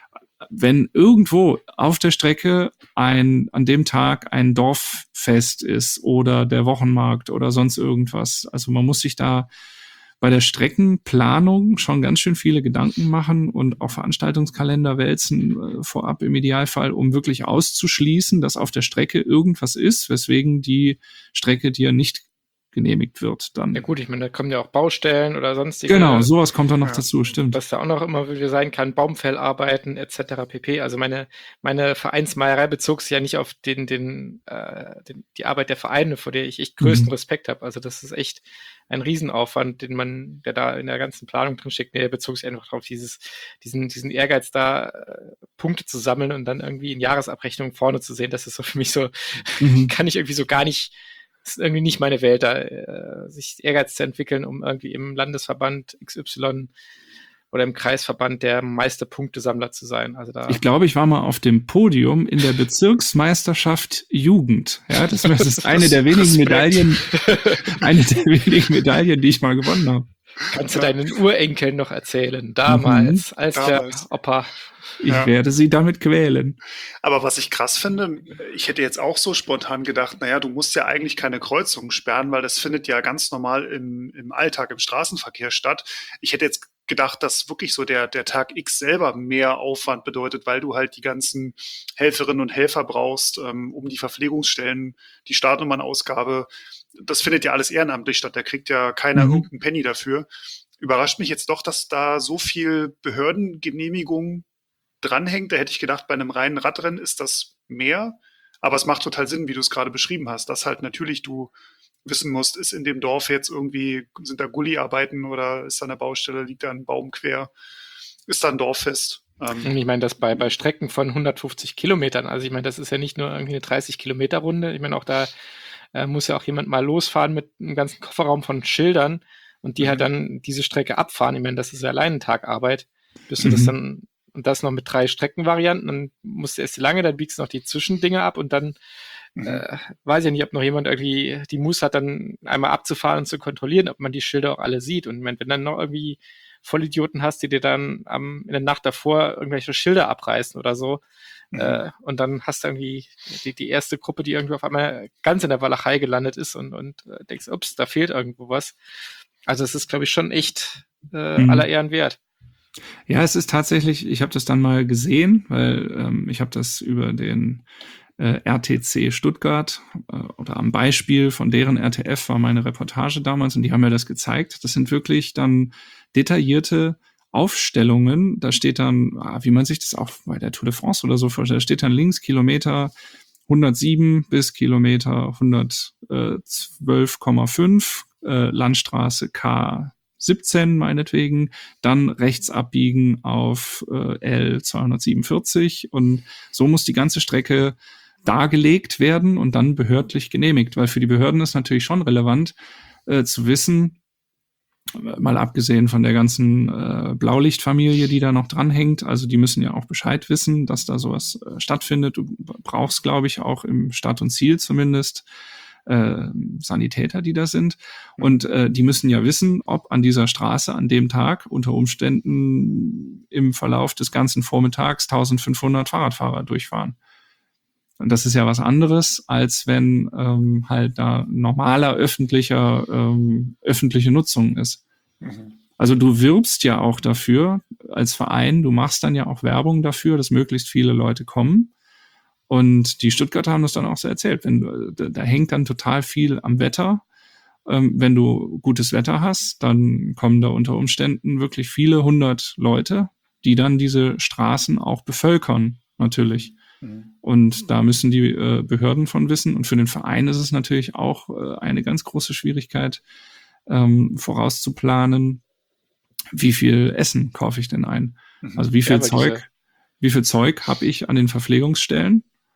wenn irgendwo auf der Strecke ein an dem Tag ein Dorffest ist oder der Wochenmarkt oder sonst irgendwas, also man muss sich da bei der Streckenplanung schon ganz schön viele Gedanken machen und auch Veranstaltungskalender wälzen äh, vorab im Idealfall, um wirklich auszuschließen, dass auf der Strecke irgendwas ist, weswegen die Strecke dir nicht genehmigt wird dann. Ja gut, ich meine, da kommen ja auch Baustellen oder sonstige. Genau, sowas kommt dann noch ja, dazu, stimmt. Was da auch noch immer wieder sein kann, Baumfellarbeiten et cetera pp. Also meine meine Vereinsmeierei bezog sich ja nicht auf den den, äh, den die Arbeit der Vereine, vor der ich echt größten mhm. Respekt habe. Also das ist echt ein Riesenaufwand, den man, der da in der ganzen Planung drin steckt. Nee, der bezog sich einfach darauf, dieses diesen diesen Ehrgeiz da äh, Punkte zu sammeln und dann irgendwie in Jahresabrechnungen vorne zu sehen. Das ist so für mich so, mhm. kann ich irgendwie so gar nicht. Das ist irgendwie nicht meine Welt, da äh, sich Ehrgeiz zu entwickeln, um irgendwie im Landesverband X Y oder im Kreisverband der Meisterpunktesammler zu sein. Also da ich glaube, ich war mal auf dem Podium in der Bezirksmeisterschaft Jugend. Ja, das, das ist eine der wenigen Medaillen, eine der wenigen Medaillen, die ich mal gewonnen habe. Kannst du deinen Urenkeln noch erzählen? Damals, mhm. als damals. Der Opa. Ich ja. werde sie damit quälen. Aber was ich krass finde, ich hätte jetzt auch so spontan gedacht, naja, du musst ja eigentlich keine Kreuzungen sperren, weil das findet ja ganz normal im, im Alltag, im Straßenverkehr statt. Ich hätte jetzt gedacht, dass wirklich so der, der Tag X selber mehr Aufwand bedeutet, weil du halt die ganzen Helferinnen und Helfer brauchst, ähm, um die Verpflegungsstellen, die Startnummernausgabe. Das findet ja alles ehrenamtlich statt. Da kriegt ja keiner mhm. irgendeinen Penny dafür. Überrascht mich jetzt doch, dass da so viel Behördengenehmigung dranhängt. Da hätte ich gedacht, bei einem reinen Radrennen ist das mehr. Aber es macht total Sinn, wie du es gerade beschrieben hast, dass halt natürlich du wissen musst, ist in dem Dorf jetzt irgendwie, sind da Gully-Arbeiten oder ist da eine Baustelle, liegt da ein Baum quer, ist da ein Dorffest. Ähm, ich meine, das bei, bei Strecken von hundertfünfzig Kilometern, also ich meine, das ist ja nicht nur irgendwie eine dreißig-Kilometer-Runde, ich meine, auch da äh, muss ja auch jemand mal losfahren mit einem ganzen Kofferraum von Schildern und die mhm. halt dann diese Strecke abfahren. Ich meine, das ist ja allein ein Tag Arbeit, bis du mhm. das dann und das noch mit drei Streckenvarianten, dann musst du erst die lange, dann biegst du noch die Zwischendinge ab und dann mhm. äh, weiß ich nicht, ob noch jemand irgendwie die Muße hat, dann einmal abzufahren und zu kontrollieren, ob man die Schilder auch alle sieht. Und ich meine, wenn dann noch irgendwie Vollidioten hast, die dir dann am, in der Nacht davor irgendwelche Schilder abreißen oder so, mhm. äh, und dann hast du irgendwie die, die erste Gruppe, die irgendwie auf einmal ganz in der Walachei gelandet ist und, und äh, denkst, ups, da fehlt irgendwo was. Also es ist, glaube ich, schon echt äh, mhm. aller Ehren wert. Ja, es ist tatsächlich, ich habe das dann mal gesehen, weil ähm, ich habe das über den äh, R T C Stuttgart äh, oder am Beispiel von deren R T F war meine Reportage damals und die haben mir das gezeigt. Das sind wirklich dann detaillierte Aufstellungen. Da steht dann, ah, wie man sich das auch bei der Tour de France oder so vorstellt, da steht dann links Kilometer hundertsieben bis Kilometer hundertzwölf Komma fünf, äh, Landstraße K siebzehn meinetwegen, dann rechts abbiegen auf äh, L zweihundertsiebenundvierzig und so muss die ganze Strecke dargelegt werden und dann behördlich genehmigt, weil für die Behörden ist natürlich schon relevant äh, zu wissen, mal abgesehen von der ganzen äh, Blaulichtfamilie, die da noch dranhängt, also die müssen ja auch Bescheid wissen, dass da sowas äh, stattfindet. Du brauchst, glaube ich, auch im Start und Ziel zumindest Äh, Sanitäter, die da sind. Und äh, die müssen ja wissen, ob an dieser Straße an dem Tag unter Umständen im Verlauf des ganzen Vormittags eintausendfünfhundert Fahrradfahrer durchfahren. Und das ist ja was anderes, als wenn ähm, halt da normaler öffentlicher ähm, öffentliche Nutzung ist. Mhm. Also du wirbst ja auch dafür als Verein, du machst dann ja auch Werbung dafür, dass möglichst viele Leute kommen. Und die Stuttgarter haben das dann auch so erzählt. Wenn du, da, da hängt dann total viel am Wetter. Ähm, wenn du gutes Wetter hast, dann kommen da unter Umständen wirklich viele hundert Leute, die dann diese Straßen auch bevölkern, natürlich. Mhm. Und da müssen die äh, Behörden von wissen. Und für den Verein ist es natürlich auch äh, eine ganz große Schwierigkeit, ähm, vorauszuplanen, wie viel Essen kaufe ich denn ein? Mhm. Also wie viel ja, Zeug, wie viel Zeug habe ich an den Verpflegungsstellen?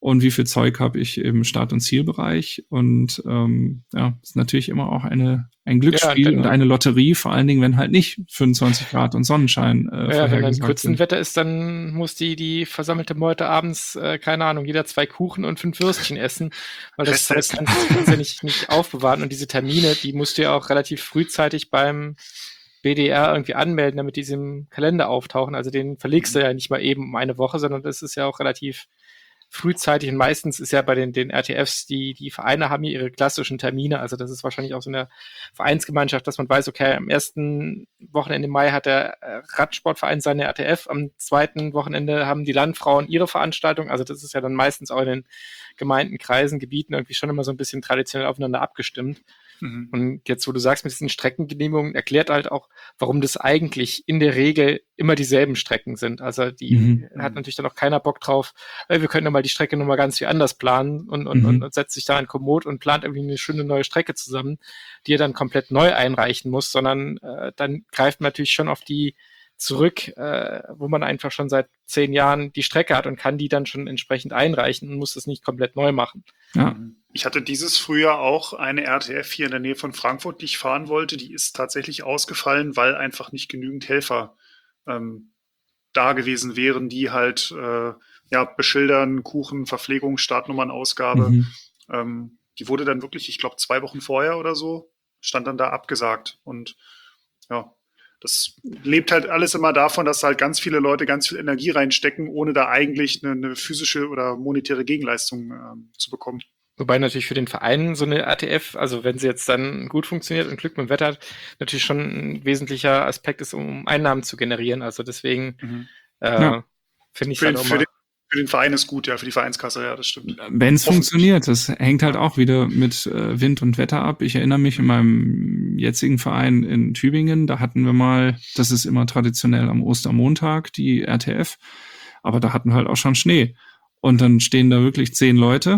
und wie viel Zeug habe ich im Start- und Zielbereich. Und ähm, ja, ist natürlich immer auch eine ein Glücksspiel ja, und, und eine Lotterie, vor allen Dingen, wenn halt nicht fünfundzwanzig Grad und Sonnenschein äh, ja, wenn dann Kurzenwetter ist, dann muss die die versammelte Meute abends, äh, keine Ahnung, jeder zwei Kuchen und fünf Würstchen essen, weil das, das kannst, kannst du ja nicht, nicht aufbewahren. Und diese Termine, die musst du ja auch relativ frühzeitig beim B D R irgendwie anmelden, damit die im Kalender auftauchen. Also den verlegst du ja nicht mal eben um eine Woche, sondern das ist ja auch relativ frühzeitig. Und meistens ist ja bei den, den R T Fs, die, die Vereine haben ja ihre klassischen Termine. Also das ist wahrscheinlich auch so eine Vereinsgemeinschaft, dass man weiß, okay, am ersten Wochenende im Mai hat der Radsportverein seine R T F, am zweiten Wochenende haben die Landfrauen ihre Veranstaltung. Also das ist ja dann meistens auch in den Gemeinden, Kreisen, Gebieten irgendwie schon immer so ein bisschen traditionell aufeinander abgestimmt. Mhm. Und jetzt, wo du sagst, mit diesen Streckengenehmigungen, erklärt halt auch, warum das eigentlich in der Regel immer dieselben Strecken sind. Also die mhm. hat natürlich dann auch keiner Bock drauf, äh, wir können ja mal die Strecke nochmal ganz wie anders planen und, und, mhm. und, und setzt sich da in Komoot und plant irgendwie eine schöne neue Strecke zusammen, die er dann komplett neu einreichen muss, sondern äh, dann greift man natürlich schon auf die zurück, äh, wo man einfach schon seit zehn Jahren die Strecke hat und kann die dann schon entsprechend einreichen und muss das nicht komplett neu machen. Ja. Ich hatte dieses Frühjahr auch eine R T F hier in der Nähe von Frankfurt, die ich fahren wollte. Die ist tatsächlich ausgefallen, weil einfach nicht genügend Helfer ähm, da gewesen wären, die halt äh, ja beschildern, Kuchen, Verpflegung, Startnummernausgabe. Mhm. Ähm, die wurde dann wirklich, ich glaube, zwei Wochen vorher oder so, stand dann da abgesagt. Und ja, das lebt halt alles immer davon, dass halt ganz viele Leute ganz viel Energie reinstecken, ohne da eigentlich eine, eine physische oder monetäre Gegenleistung ähm, zu bekommen. Wobei natürlich für den Verein so eine R T F, also wenn sie jetzt dann gut funktioniert und Glück mit dem Wetter hat, natürlich schon ein wesentlicher Aspekt ist, um Einnahmen zu generieren. Also deswegen mhm. äh, ja. finde ich für halt den, auch für mal... Den, für den Verein ist gut, ja, für die Vereinskasse, ja, das stimmt. Wenn es funktioniert, das hängt halt auch wieder mit äh, Wind und Wetter ab. Ich erinnere mich in meinem jetzigen Verein in Tübingen, da hatten wir mal, das ist immer traditionell am Ostermontag, die R T F, aber da hatten wir halt auch schon Schnee. Und dann stehen da wirklich zehn Leute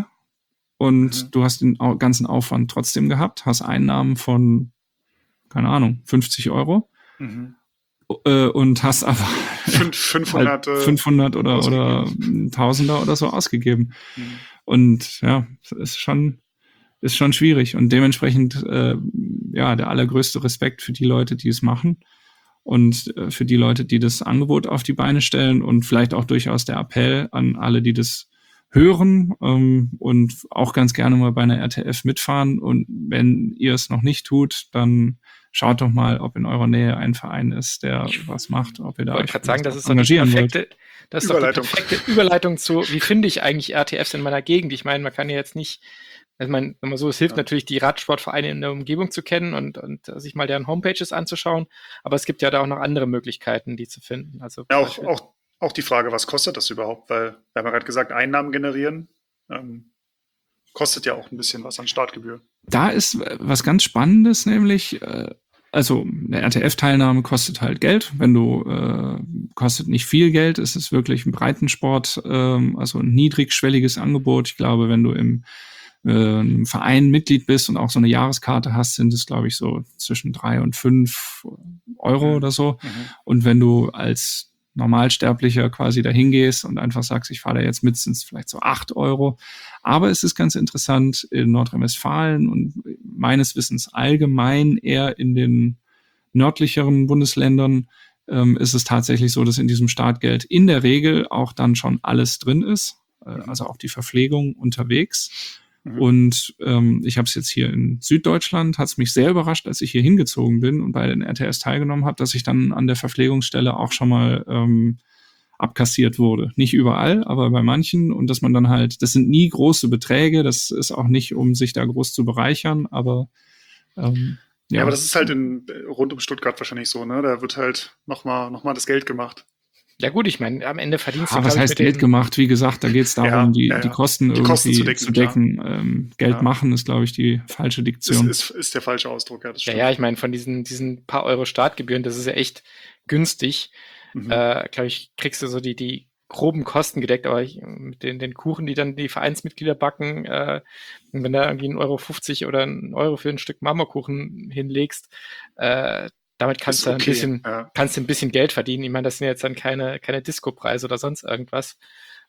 und mhm. du hast den ganzen Aufwand trotzdem gehabt, hast Einnahmen von, keine Ahnung, fünfzig Euro mhm. äh, und hast aber fünfhundert, halt fünfhundert oder, oder Tausender oder so ausgegeben. Mhm. Und ja, ist schon, ist schon schwierig. Und dementsprechend, äh, ja, der allergrößte Respekt für die Leute, die es machen und äh, für die Leute, die das Angebot auf die Beine stellen und vielleicht auch durchaus der Appell an alle, die das hören ähm, und auch ganz gerne mal bei einer R T F mitfahren. Und wenn ihr es noch nicht tut, dann schaut doch mal, ob in eurer Nähe ein Verein ist, der was macht, ob ihr da euch sagen, das ist engagieren wollt. Perfekte, das ist doch die perfekte Überleitung zu, wie finde ich eigentlich R T Fs in meiner Gegend? Ich meine, man kann ja jetzt nicht, also man, wenn man so, es hilft ja. natürlich, die Radsportvereine in der Umgebung zu kennen und, und sich mal deren Homepages anzuschauen, aber es gibt ja da auch noch andere Möglichkeiten, die zu finden. Also ja, auch, auch Auch die Frage, was kostet das überhaupt? Weil, wir haben ja gerade gesagt, Einnahmen generieren, ähm, kostet ja auch ein bisschen was an Startgebühr. Da ist was ganz Spannendes, nämlich, äh, also eine R T F-Teilnahme kostet halt Geld. Wenn du, äh, kostet nicht viel Geld, es ist wirklich ein Breitensport, ähm, also ein niedrigschwelliges Angebot. Ich glaube, wenn du im äh, einem Verein Mitglied bist und auch so eine Jahreskarte hast, sind es, glaube ich, so zwischen drei und fünf Euro mhm. oder so. Mhm. Und wenn du als Normalsterblicher quasi dahin gehst und einfach sagst, ich fahre da jetzt mit, sind es vielleicht so acht Euro. Aber es ist ganz interessant, in Nordrhein-Westfalen und meines Wissens allgemein eher in den nördlicheren Bundesländern ähm, ist es tatsächlich so, dass in diesem Startgeld in der Regel auch dann schon alles drin ist, äh, also auch die Verpflegung unterwegs. Und ähm, ich habe es jetzt hier in Süddeutschland, hat es mich sehr überrascht, als ich hier hingezogen bin und bei den R T Fs teilgenommen habe, dass ich dann an der Verpflegungsstelle auch schon mal ähm, abkassiert wurde. Nicht überall, aber bei manchen. Und dass man dann halt, das sind nie große Beträge, das ist auch nicht, um sich da groß zu bereichern, aber ähm, ja. Ja, aber das ist halt in, rund um Stuttgart wahrscheinlich so, ne? Da wird halt nochmal noch mal das Geld gemacht. Ja gut, ich meine, am Ende verdienst du, ah, was heißt Geld gemacht? Wie gesagt, da geht es darum, ja, die, ja, ja. die Kosten die irgendwie Kosten zu decken. Zu decken. Ähm, Geld ja. machen ist, glaube ich, die falsche Diktion. Ist, ist, ist der falsche Ausdruck, ja, das stimmt. Ja, ja, ich meine, von diesen, diesen paar Euro Startgebühren, das ist ja echt günstig. Mhm. Äh, glaube ich, kriegst du so die, die groben Kosten gedeckt, aber ich, mit den, den Kuchen, die dann die Vereinsmitglieder backen, äh, wenn da irgendwie ein Euro fünfzig oder ein Euro für ein Stück Marmorkuchen hinlegst, äh, damit kannst du okay, ein bisschen, ja. kannst du ein bisschen Geld verdienen. Ich meine, das sind jetzt dann keine, keine Disco-Preise oder sonst irgendwas.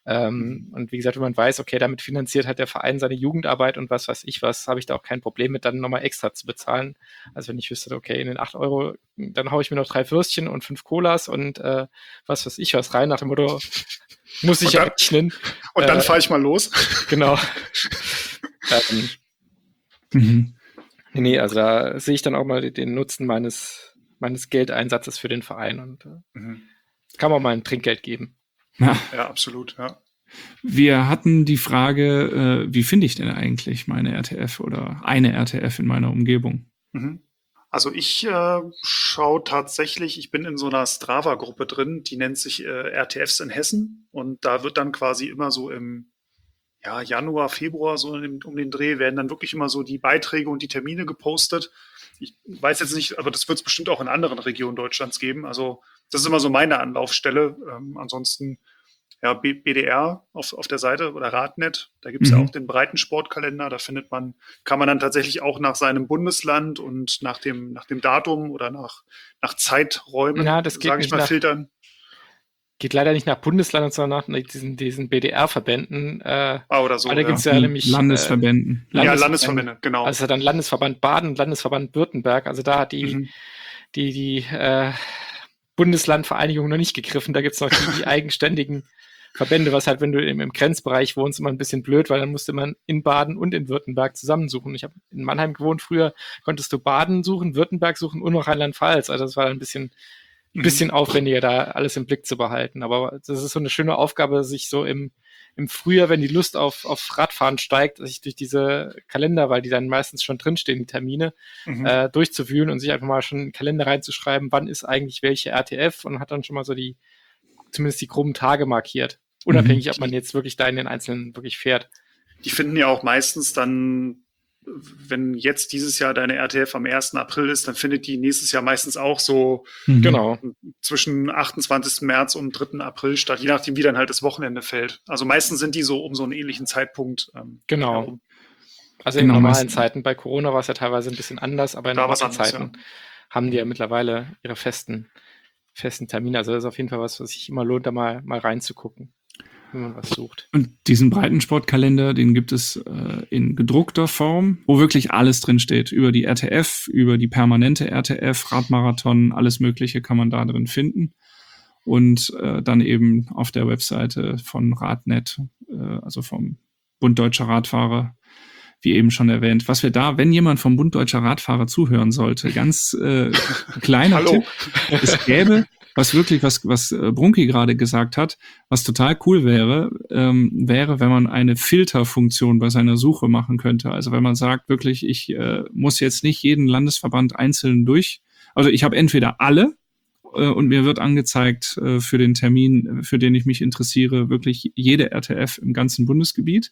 Ähm, und wie gesagt, wenn man weiß, okay, damit finanziert halt der Verein seine Jugendarbeit und was weiß ich was, habe ich da auch kein Problem mit, dann nochmal extra zu bezahlen. Also wenn ich wüsste, okay, in den acht Euro, dann haue ich mir noch drei Würstchen und fünf Colas und äh, was weiß ich was rein, nach dem Motto, muss ich ja rechnen. Und dann äh, fahre ich mal los. Genau. ähm, mhm. Nee, also da sehe ich dann auch mal den Nutzen meines, meines Geldeinsatzes für den Verein und äh, mhm. kann man mal ein Trinkgeld geben. Ja, ja absolut, ja. Wir hatten die Frage, äh, wie finde ich denn eigentlich meine R T F oder eine R T F in meiner Umgebung? Mhm. Also ich äh, schaue tatsächlich, ich bin in so einer Strava-Gruppe drin, die nennt sich äh, R T Fs in Hessen und da wird dann quasi immer so im ja, Januar, Februar, so in, um den Dreh, werden dann wirklich immer so die Beiträge und die Termine gepostet. Ich weiß jetzt nicht, aber das wird es bestimmt auch in anderen Regionen Deutschlands geben. Also das ist immer so meine Anlaufstelle. Ähm, ansonsten ja, B D R auf, auf der Seite oder Radnet, da gibt es mhm. ja auch den Breitensportkalender, da findet man, kann man dann tatsächlich auch nach seinem Bundesland und nach dem, nach dem Datum oder nach, nach Zeiträumen, ja, das geht sage ich mal, nach, filtern. Geht leider nicht nach Bundesland, sondern nach diesen, diesen B D R-Verbänden. Äh, ah, oder so. Da gibt es ja, ja nämlich Landesverbänden. Äh, Landesverbände. Ja, Landesverbände, genau. Also dann Landesverband Baden, Landesverband Württemberg. Also da hat die, mhm. die, die äh, Bundeslandvereinigung noch nicht gegriffen. Da gibt es noch die, die eigenständigen Verbände, was halt, wenn du im, im Grenzbereich wohnst, immer ein bisschen blöd, weil dann musste man in Baden und in Württemberg zusammensuchen. Ich habe in Mannheim gewohnt, früher konntest du Baden suchen, Württemberg suchen und noch Rheinland-Pfalz. Also das war ein bisschen, ein bisschen aufwendiger, da alles im Blick zu behalten. Aber das ist so eine schöne Aufgabe, sich so im, im Frühjahr, wenn die Lust auf, auf Radfahren steigt, sich durch diese Kalender, weil die dann meistens schon drinstehen, die Termine, mhm. äh, durchzuwühlen und sich einfach mal schon in den Kalender reinzuschreiben, wann ist eigentlich welche R T F und hat dann schon mal so die, zumindest die groben Tage markiert. Unabhängig, mhm. ob man jetzt wirklich da in den Einzelnen wirklich fährt. Die finden ja auch meistens dann, wenn jetzt dieses Jahr deine R T F am ersten April ist, dann findet die nächstes Jahr meistens auch so mhm. genau. zwischen achtundzwanzigsten März und dritten April statt, je nachdem, wie dann halt das Wochenende fällt. Also meistens sind die so um so einen ähnlichen Zeitpunkt. Ähm, genau. Herum. Also in genau, normalen meistens. Zeiten. Bei Corona war es ja teilweise ein bisschen anders, aber in da normalen anders, Zeiten ja. haben die ja mittlerweile ihre festen, festen Termine. Also das ist auf jeden Fall was, was sich immer lohnt, da mal, mal reinzugucken, wenn man was sucht. Und diesen Breitensportkalender, den gibt es äh, in gedruckter Form, wo wirklich alles drin steht. Über die R T F, über die permanente R T F, Radmarathon, alles Mögliche kann man da drin finden. Und äh, dann eben auf der Webseite von Radnet, äh, also vom Bund Deutscher Radfahrer, wie eben schon erwähnt. Was wir da, wenn jemand vom Bund Deutscher Radfahrer zuhören sollte, ganz äh, kleiner Tipp, es gäbe, was wirklich, was, was Brunki gerade gesagt hat, was total cool wäre, ähm, wäre, wenn man eine Filterfunktion bei seiner Suche machen könnte. Also wenn man sagt, wirklich, ich äh, muss jetzt nicht jeden Landesverband einzeln durch, also ich habe entweder alle äh, und mir wird angezeigt äh, für den Termin, für den ich mich interessiere, wirklich jede R T F im ganzen Bundesgebiet.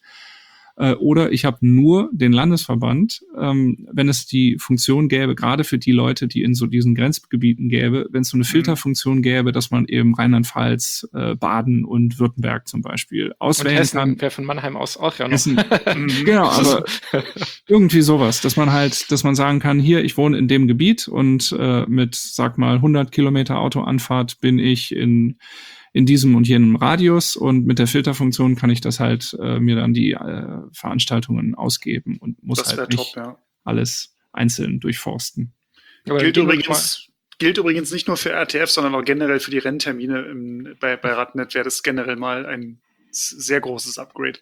Oder ich habe nur den Landesverband, ähm, wenn es die Funktion gäbe, gerade für die Leute, die in so diesen Grenzgebieten gäbe, wenn es so eine Filterfunktion gäbe, dass man eben Rheinland-Pfalz, äh, Baden und Württemberg zum Beispiel auswählen und Hessen kann. Wäre von Mannheim aus auch ja noch. Hessen, genau, aber irgendwie sowas, dass man halt, dass man sagen kann, hier, ich wohne in dem Gebiet und äh, mit, sag mal, hundert Kilometer Autoanfahrt bin ich in in diesem und jenem Radius und mit der Filterfunktion kann ich das halt äh, mir dann die äh, Veranstaltungen ausgeben und muss das halt nicht top, ja. alles einzeln durchforsten. Gilt übrigens, gilt übrigens nicht nur für R T F, sondern auch generell für die Renntermine im, bei, bei Radnet wäre das generell mal ein sehr großes Upgrade.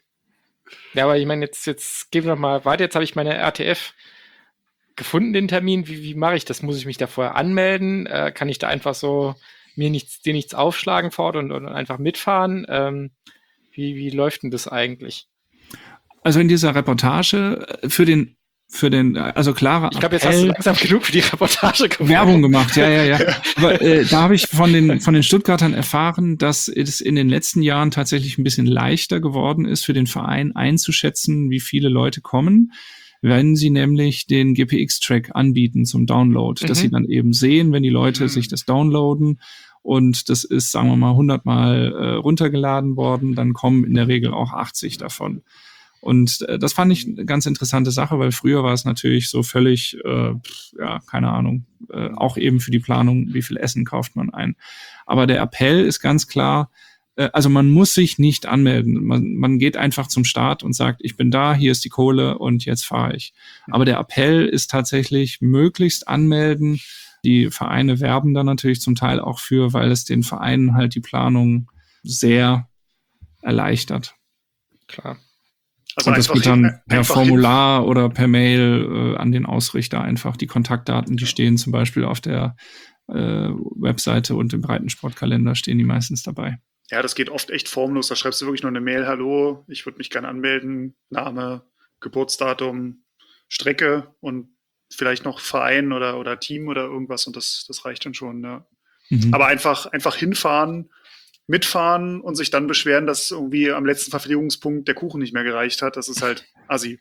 Ja, aber ich meine, jetzt, jetzt gehen wir noch mal weiter. Jetzt habe ich meine R T F gefunden, den Termin. Wie, wie mache ich das? Muss ich mich da vorher anmelden? Äh, kann ich da einfach so mir nichts, dir nichts aufschlagen fort und, und einfach mitfahren. Ähm, wie, wie läuft denn das eigentlich? Also in dieser Reportage für den, für den, also klarer Ich glaube, jetzt hast du langsam genug für die Reportage gemacht. Werbung gemacht, ja, ja, ja. Aber äh, da habe ich von den, von den Stuttgartern erfahren, dass es in den letzten Jahren tatsächlich ein bisschen leichter geworden ist, für den Verein einzuschätzen, wie viele Leute kommen, wenn sie nämlich den G P X-Track anbieten zum Download, mhm. dass sie dann eben sehen, wenn die Leute mhm. sich das downloaden und das ist, sagen wir mal, hundert Mal äh, runtergeladen worden, dann kommen in der Regel auch achtzig davon. Und äh, das fand ich eine ganz interessante Sache, weil früher war es natürlich so völlig, äh, ja, keine Ahnung, äh, auch eben für die Planung, wie viel Essen kauft man ein. Aber der Appell ist ganz klar, äh, also man muss sich nicht anmelden. Man, man geht einfach zum Start und sagt, ich bin da, hier ist die Kohle und jetzt fahre ich. Aber der Appell ist tatsächlich möglichst anmelden. Die Vereine werben da natürlich zum Teil auch für, weil es den Vereinen halt die Planung sehr erleichtert. Klar. Also und das geht hin, dann per Formular hin. oder per Mail äh, an den Ausrichter einfach. Die Kontaktdaten, die stehen zum Beispiel auf der äh, Webseite und im Breitensportkalender stehen die meistens dabei. Ja, das geht oft echt formlos. Da schreibst du wirklich nur eine Mail, hallo, ich würde mich gerne anmelden, Name, Geburtsdatum, Strecke und vielleicht noch Verein oder, oder Team oder irgendwas und das, das reicht dann schon. Ja. Mhm. Aber einfach, einfach hinfahren, mitfahren und sich dann beschweren, dass irgendwie am letzten Verpflegungspunkt der Kuchen nicht mehr gereicht hat, das ist halt assi.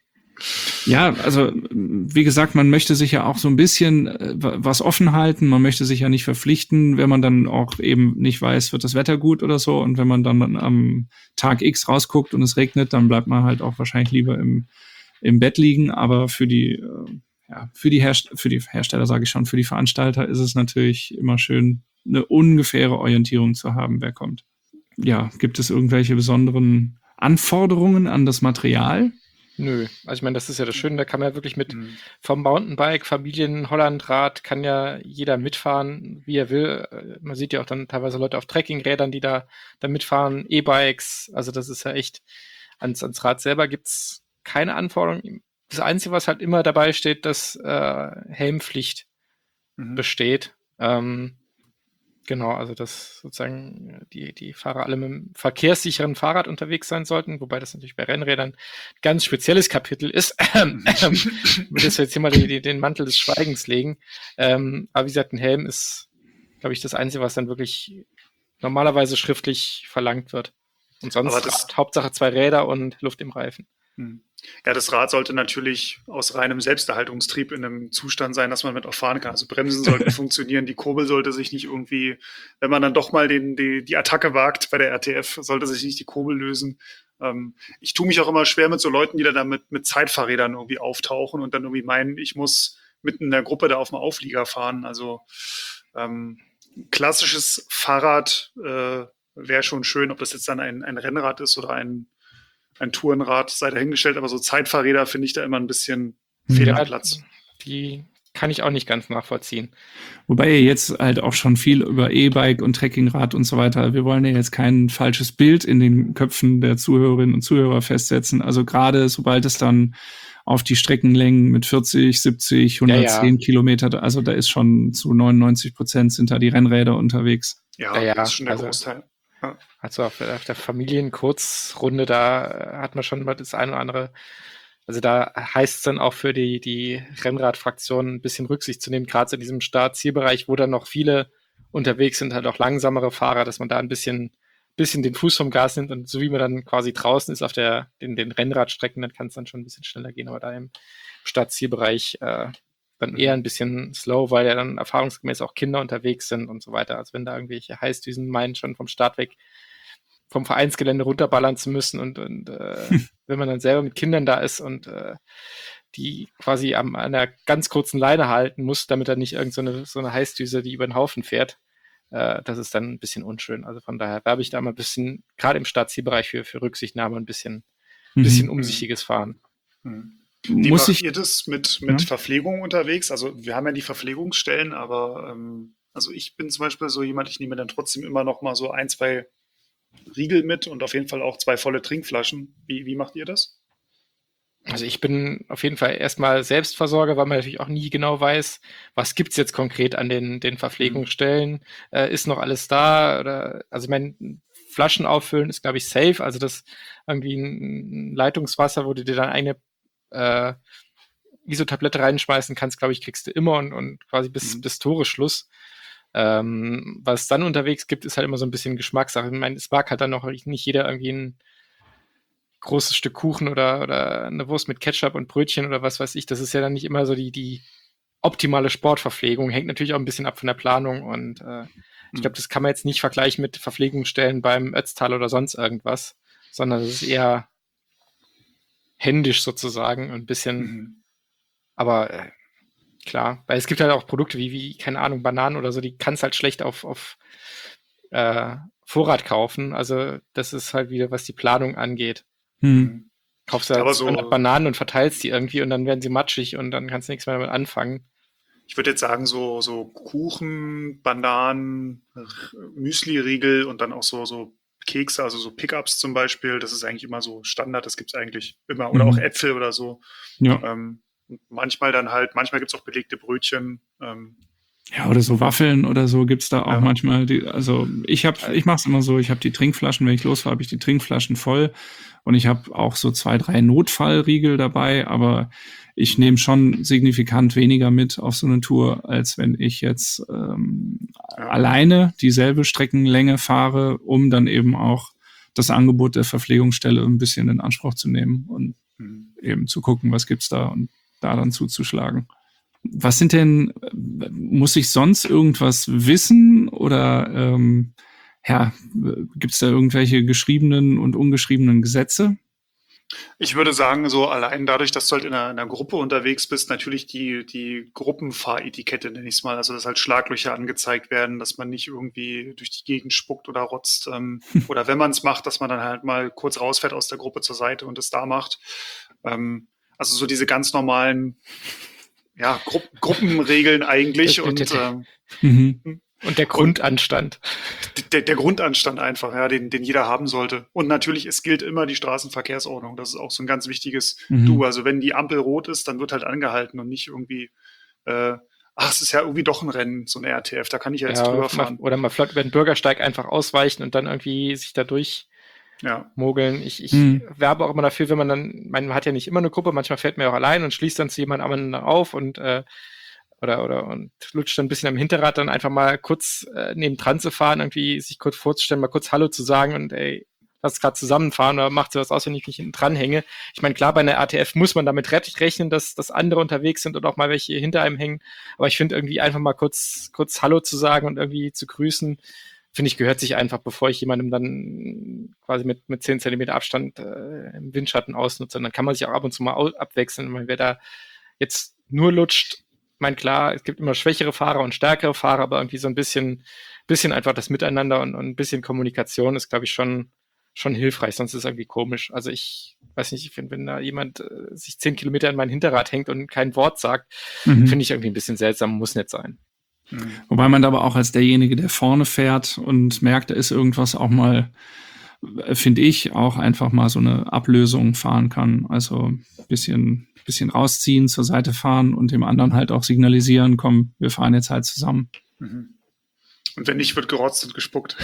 Ja, also wie gesagt, man möchte sich ja auch so ein bisschen äh, was offen halten, man möchte sich ja nicht verpflichten, wenn man dann auch eben nicht weiß, wird das Wetter gut oder so und wenn man dann am Tag X rausguckt und es regnet, dann bleibt man halt auch wahrscheinlich lieber im, im Bett liegen, aber für die, äh, ja, für die, Herst- für die Hersteller, sage ich schon, für die Veranstalter ist es natürlich immer schön, eine ungefähre Orientierung zu haben, wer kommt. Ja, gibt es irgendwelche besonderen Anforderungen an das Material? Nö, also ich meine, das ist ja das Schöne, da kann man ja wirklich mit mhm. vom Mountainbike, Familien, Hollandrad, kann ja jeder mitfahren, wie er will. Man sieht ja auch dann teilweise Leute auf Trekkingrädern, die da, da mitfahren, E-Bikes, also das ist ja echt, ans, ans Rad selber gibt's keine Anforderungen. Das Einzige, was halt immer dabei steht, dass äh, Helmpflicht mhm. besteht. Ähm, Genau, also dass sozusagen die, die Fahrer alle mit einem verkehrssicheren Fahrrad unterwegs sein sollten, wobei das natürlich bei Rennrädern ein ganz spezielles Kapitel ist. Ähm, ähm, das jetzt hier mal die, die, den Mantel des Schweigens legen. Ähm, aber wie gesagt, ein Helm ist, glaube ich, das Einzige, was dann wirklich normalerweise schriftlich verlangt wird. Und sonst aber das, Hauptsache zwei Räder und Luft im Reifen. Ja, das Rad sollte natürlich aus reinem Selbsterhaltungstrieb in einem Zustand sein, dass man mit auch fahren kann. Also Bremsen sollten funktionieren, die Kurbel sollte sich nicht irgendwie, wenn man dann doch mal den, die, die Attacke wagt bei der R T F, sollte sich nicht die Kurbel lösen. Ähm, ich tue mich auch immer schwer mit so Leuten, die da mit, mit Zeitfahrrädern irgendwie auftauchen und dann irgendwie meinen, ich muss mitten in der Gruppe da auf dem Auflieger fahren. Also ähm, klassisches Fahrrad äh, wäre schon schön, ob das jetzt dann ein, ein Rennrad ist oder ein ein Tourenrad, sei dahingestellt, aber so Zeitfahrräder finde ich da immer ein bisschen fehl am Platz. Die kann ich auch nicht ganz nachvollziehen. Wobei ihr jetzt halt auch schon viel über E-Bike und Trekkingrad und so weiter, wir wollen ja jetzt kein falsches Bild in den Köpfen der Zuhörerinnen und Zuhörer festsetzen. Also gerade sobald es dann auf die Streckenlängen mit vierzig, siebzig, hundertzehn ja, ja. Kilometer, also da ist schon zu neunundneunzig Prozent sind da die Rennräder unterwegs. Ja, ja, ja. Das ist schon der also, Großteil. Ja. Also auf, auf der Familienkurzrunde, da hat man schon mal das eine oder andere, also da heißt es dann auch für die, die Rennradfraktion ein bisschen Rücksicht zu nehmen, gerade in diesem Start-Zielbereich, wo dann noch viele unterwegs sind, halt auch langsamere Fahrer, dass man da ein bisschen, bisschen den Fuß vom Gas nimmt und so wie man dann quasi draußen ist auf der, den, den Rennradstrecken, dann kann es dann schon ein bisschen schneller gehen, aber da im Start-Zielbereich äh, dann eher ein bisschen slow, weil ja dann erfahrungsgemäß auch Kinder unterwegs sind und so weiter. Also wenn da irgendwelche Heißdüsen meinen, schon vom Start weg vom Vereinsgelände runterballern zu müssen und, und äh, wenn man dann selber mit Kindern da ist und äh, die quasi am, an einer ganz kurzen Leine halten muss, damit er nicht irgend so eine, so eine Heißdüse, die über den Haufen fährt, äh, das ist dann ein bisschen unschön. Also von daher werbe ich da mal ein bisschen, gerade im Startzielbereich für, für Rücksichtnahme ein bisschen, mhm. bisschen umsichtiges Fahren. Mhm. Wie Muss macht ich, ihr das mit, mit ja? Verpflegung unterwegs? Also wir haben ja die Verpflegungsstellen, aber ähm, also ich bin zum Beispiel so jemand, ich nehme dann trotzdem immer noch mal so ein, zwei Riegel mit und auf jeden Fall auch zwei volle Trinkflaschen. Wie, wie macht ihr das? Also ich bin auf jeden Fall erstmal Selbstversorger, weil man natürlich auch nie genau weiß, was gibt's jetzt konkret an den, den Verpflegungsstellen. Mhm. Äh, ist noch alles da? Oder, also ich meine, Flaschen auffüllen ist, glaube ich, safe. Also das irgendwie ein Leitungswasser, wo du dir dann eine äh, Isotablette reinschmeißen kannst, glaube ich, kriegst du immer und, und quasi bis, mhm. bis Toreschluss. Ähm, was es dann unterwegs gibt, ist halt immer so ein bisschen Geschmackssache. Ich meine, es mag halt dann noch nicht jeder irgendwie ein großes Stück Kuchen oder, oder eine Wurst mit Ketchup und Brötchen oder was weiß ich. Das ist ja dann nicht immer so die, die optimale Sportverpflegung. Hängt natürlich auch ein bisschen ab von der Planung und äh, ich glaube, das kann man jetzt nicht vergleichen mit Verpflegungsstellen beim Ötztal oder sonst irgendwas, sondern das ist eher händisch sozusagen und ein bisschen, mhm. aber äh, klar, weil es gibt halt auch Produkte wie, wie, keine Ahnung, Bananen oder so, die kannst halt schlecht auf, auf, äh, Vorrat kaufen. Also das ist halt wieder, was die Planung angeht. Hm. Kaufst du halt Aber so- zweihundert Bananen und verteilst die irgendwie und dann werden sie matschig und dann kannst du nichts mehr damit anfangen. Ich würde jetzt sagen, so, so Kuchen, Bananen, R- Müsli-Riegel und dann auch so, so Kekse, also so Pickups zum Beispiel, das ist eigentlich immer so Standard, das gibt's eigentlich immer. Oder Mhm. auch Äpfel oder so. Ja. Ähm, und manchmal dann halt, manchmal gibt's auch belegte Brötchen. Ähm, Ja, oder so Waffeln oder so gibt's da auch Ja. manchmal. Die, also ich hab, ich mache es immer so, ich habe die Trinkflaschen, wenn ich losfahre, habe ich die Trinkflaschen voll und ich habe auch so zwei, drei Notfallriegel dabei, aber ich nehme schon signifikant weniger mit auf so eine Tour, als wenn ich jetzt ähm, Ja. alleine dieselbe Streckenlänge fahre, um dann eben auch das Angebot der Verpflegungsstelle ein bisschen in Anspruch zu nehmen und mhm. eben zu gucken, was gibt's da und da dann zuzuschlagen. Was sind denn, äh, muss ich sonst irgendwas wissen oder ähm, ja, gibt es da irgendwelche geschriebenen und ungeschriebenen Gesetze? Ich würde sagen, so allein dadurch, dass du halt in einer, in einer Gruppe unterwegs bist, natürlich die, die Gruppenfahretikette, nenne ich es mal. Also, dass halt Schlaglöcher angezeigt werden, dass man nicht irgendwie durch die Gegend spuckt oder rotzt. Ähm, oder wenn man es macht, dass man dann halt mal kurz rausfährt aus der Gruppe zur Seite und es da macht. Ähm, also so diese ganz normalen ja, Gru Gruppenregeln eigentlich. Das- Und das- ähm, Mhm. Und der Grundanstand. der, der Grundanstand einfach, ja, den, den jeder haben sollte. Und natürlich, es gilt immer die Straßenverkehrsordnung. Das ist auch so ein ganz wichtiges Mhm. Du. Also wenn die Ampel rot ist, dann wird halt angehalten und nicht irgendwie, äh, ach, es ist ja irgendwie doch ein Rennen, so ein R T F, da kann ich ja jetzt Ja, drüber mal, fahren. oder mal flott über den Bürgersteig einfach ausweichen und dann irgendwie sich da Ja, durchmogeln. Ich, ich Mhm. werbe auch immer dafür, wenn man dann, man hat ja nicht immer eine Gruppe, manchmal fährt man ja auch allein und schließt dann zu jemandem aneinander auf und äh, oder oder und lutscht dann ein bisschen am Hinterrad, dann einfach mal kurz äh, nebendran zu fahren, irgendwie sich kurz vorzustellen, mal kurz Hallo zu sagen und ey, lass gerade zusammenfahren oder macht sowas aus, wenn ich mich hinten dran hänge. Ich meine, klar, bei einer R T F muss man damit rechnen, dass, dass andere unterwegs sind oder auch mal welche hinter einem hängen. Aber ich finde irgendwie einfach mal kurz, kurz Hallo zu sagen und irgendwie zu grüßen, finde ich, gehört sich einfach, bevor ich jemandem dann quasi mit, mit zehn Zentimeter Abstand äh, im Windschatten ausnutze. Und dann kann man sich auch ab und zu mal au- abwechseln. Ich meine, wer da jetzt nur lutscht, ich meine, klar, es gibt immer schwächere Fahrer und stärkere Fahrer, aber irgendwie so ein bisschen, bisschen einfach das Miteinander und, und ein bisschen Kommunikation ist, glaube ich, schon, schon hilfreich, sonst ist es irgendwie komisch. Also ich weiß nicht, ich finde, wenn da jemand äh, sich zehn Kilometer in mein Hinterrad hängt und kein Wort sagt, Mhm. finde ich irgendwie ein bisschen seltsam, muss nicht sein. mhm. Wobei man da aber auch als derjenige, der vorne fährt und merkt, da ist irgendwas, auch mal, äh, finde ich, auch einfach mal so eine Ablösung fahren kann. Also ein bisschen, bisschen rausziehen, zur Seite fahren und dem anderen halt auch signalisieren, komm, wir fahren jetzt halt zusammen. Mhm. Und wenn nicht, wird gerotzt und gespuckt.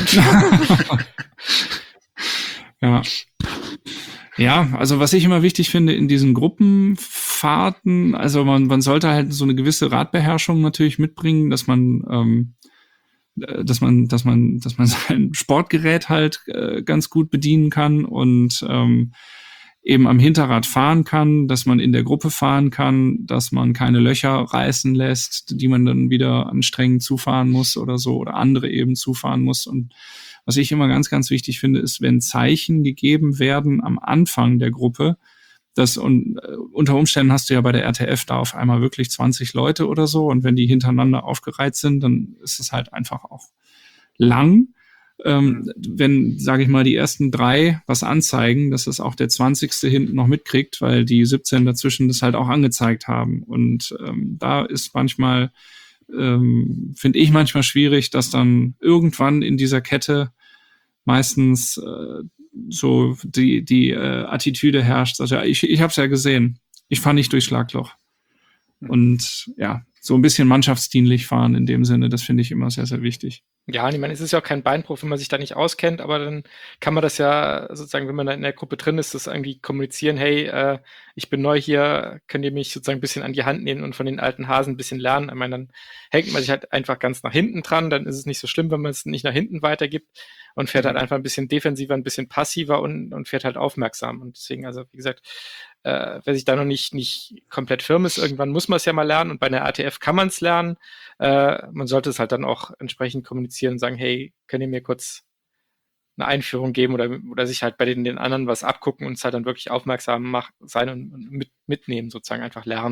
Ja. Ja, also was ich immer wichtig finde in diesen Gruppenfahrten, also man, man sollte halt so eine gewisse Radbeherrschung natürlich mitbringen, dass man, ähm, äh, dass man, dass man, dass man sein Sportgerät halt äh, ganz gut bedienen kann und ähm, eben am Hinterrad fahren kann, dass man in der Gruppe fahren kann, dass man keine Löcher reißen lässt, die man dann wieder anstrengend zufahren muss oder so oder andere eben zufahren muss. Und was ich immer ganz, ganz wichtig finde, ist, wenn Zeichen gegeben werden am Anfang der Gruppe, dass und äh, unter Umständen hast du ja bei der R T F da auf einmal wirklich zwanzig Leute oder so und wenn die hintereinander aufgereiht sind, dann ist es halt einfach auch lang. Ähm, wenn, sage ich mal, die ersten drei was anzeigen, dass es auch der zwanzigste hinten noch mitkriegt, weil die siebzehn dazwischen das halt auch angezeigt haben. Und ähm, da ist manchmal, ähm, finde ich manchmal schwierig, dass dann irgendwann in dieser Kette meistens äh, so die, die äh, Attitüde herrscht. Also ja, ich, ich habe es ja gesehen. Ich fahre nicht durch Schlagloch. Und ja, so ein bisschen mannschaftsdienlich fahren in dem Sinne, das finde ich immer sehr, sehr wichtig. Ja, und ich meine, es ist ja auch kein Beinbruch, wenn man sich da nicht auskennt, aber dann kann man das ja sozusagen, wenn man da in der Gruppe drin ist, das irgendwie kommunizieren, hey, äh, ich bin neu hier, könnt ihr mich sozusagen ein bisschen an die Hand nehmen und von den alten Hasen ein bisschen lernen. Ich meine, dann hängt man sich halt einfach ganz nach hinten dran, dann ist es nicht so schlimm, wenn man es nicht nach hinten weitergibt und fährt halt einfach ein bisschen defensiver, ein bisschen passiver und, und fährt halt aufmerksam. Und deswegen, also wie gesagt, äh, wer sich da noch nicht, nicht komplett firm ist, irgendwann muss man es ja mal lernen und bei einer R T F kann man es lernen. Äh, man sollte es halt dann auch entsprechend kommunizieren und sagen, hey, könnt ihr mir kurz eine Einführung geben oder, oder sich halt bei den, den anderen was abgucken und es halt dann wirklich aufmerksam mach, sein und, und mit, mitnehmen, sozusagen einfach lernen.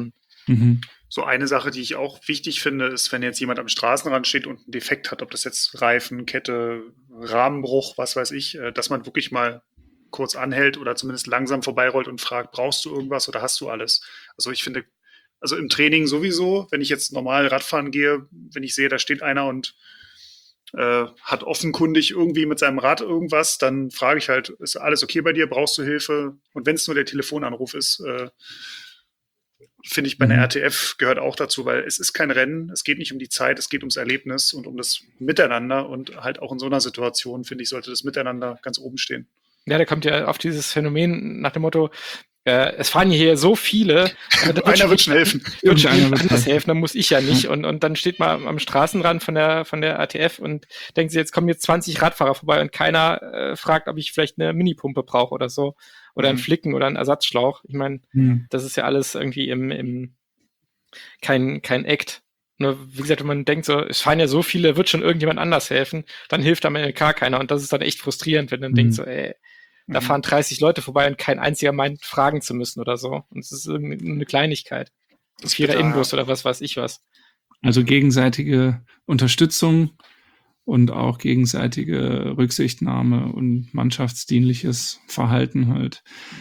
Mhm. So eine Sache, die ich auch wichtig finde, ist, wenn jetzt jemand am Straßenrand steht und einen Defekt hat, ob das jetzt Reifen, Kette, Rahmenbruch, was weiß ich, dass man wirklich mal kurz anhält oder zumindest langsam vorbeirollt und fragt, brauchst du irgendwas oder hast du alles? Also ich finde, also im Training sowieso, wenn ich jetzt normal Radfahren gehe, wenn ich sehe, da steht einer und äh, hat offenkundig irgendwie mit seinem Rad irgendwas, dann frage ich halt, ist alles okay bei dir? Brauchst du Hilfe? Und wenn es nur der Telefonanruf ist, äh, finde ich bei einer Mhm. R T F gehört auch dazu, weil es ist kein Rennen, es geht nicht um die Zeit, es geht ums Erlebnis und um das Miteinander und halt auch in so einer Situation, finde ich, sollte das Miteinander ganz oben stehen. Ja, da kommt ja auf dieses Phänomen nach dem Motto, äh, es fahren hier so viele, äh, da Einer wird schon helfen. wird schon Irgendeiner wird anders helfen. helfen, dann muss ich ja nicht. Und, und dann steht man am Straßenrand von der, von der R T F und denkt sich, jetzt kommen jetzt zwanzig Radfahrer vorbei und keiner äh, fragt, ob ich vielleicht eine Minipumpe brauche oder so. Oder einen Mhm. Flicken oder einen Ersatzschlauch. Ich meine, Mhm. das ist ja alles irgendwie im, im kein, kein Act. Nur, wie gesagt, wenn man denkt, so, es fahren ja so viele, wird schon irgendjemand anders helfen, dann hilft am Ende gar keiner. Und das ist dann echt frustrierend, wenn du dann Mhm. denkst, so, ey, da Mhm. fahren dreißig Leute vorbei und kein einziger meint, fragen zu müssen oder so. Und es ist irgendeine Kleinigkeit. Das ist Vierer bitter, Inbus ja. oder was weiß ich was. Also gegenseitige Unterstützung und auch gegenseitige Rücksichtnahme und mannschaftsdienliches Verhalten halt.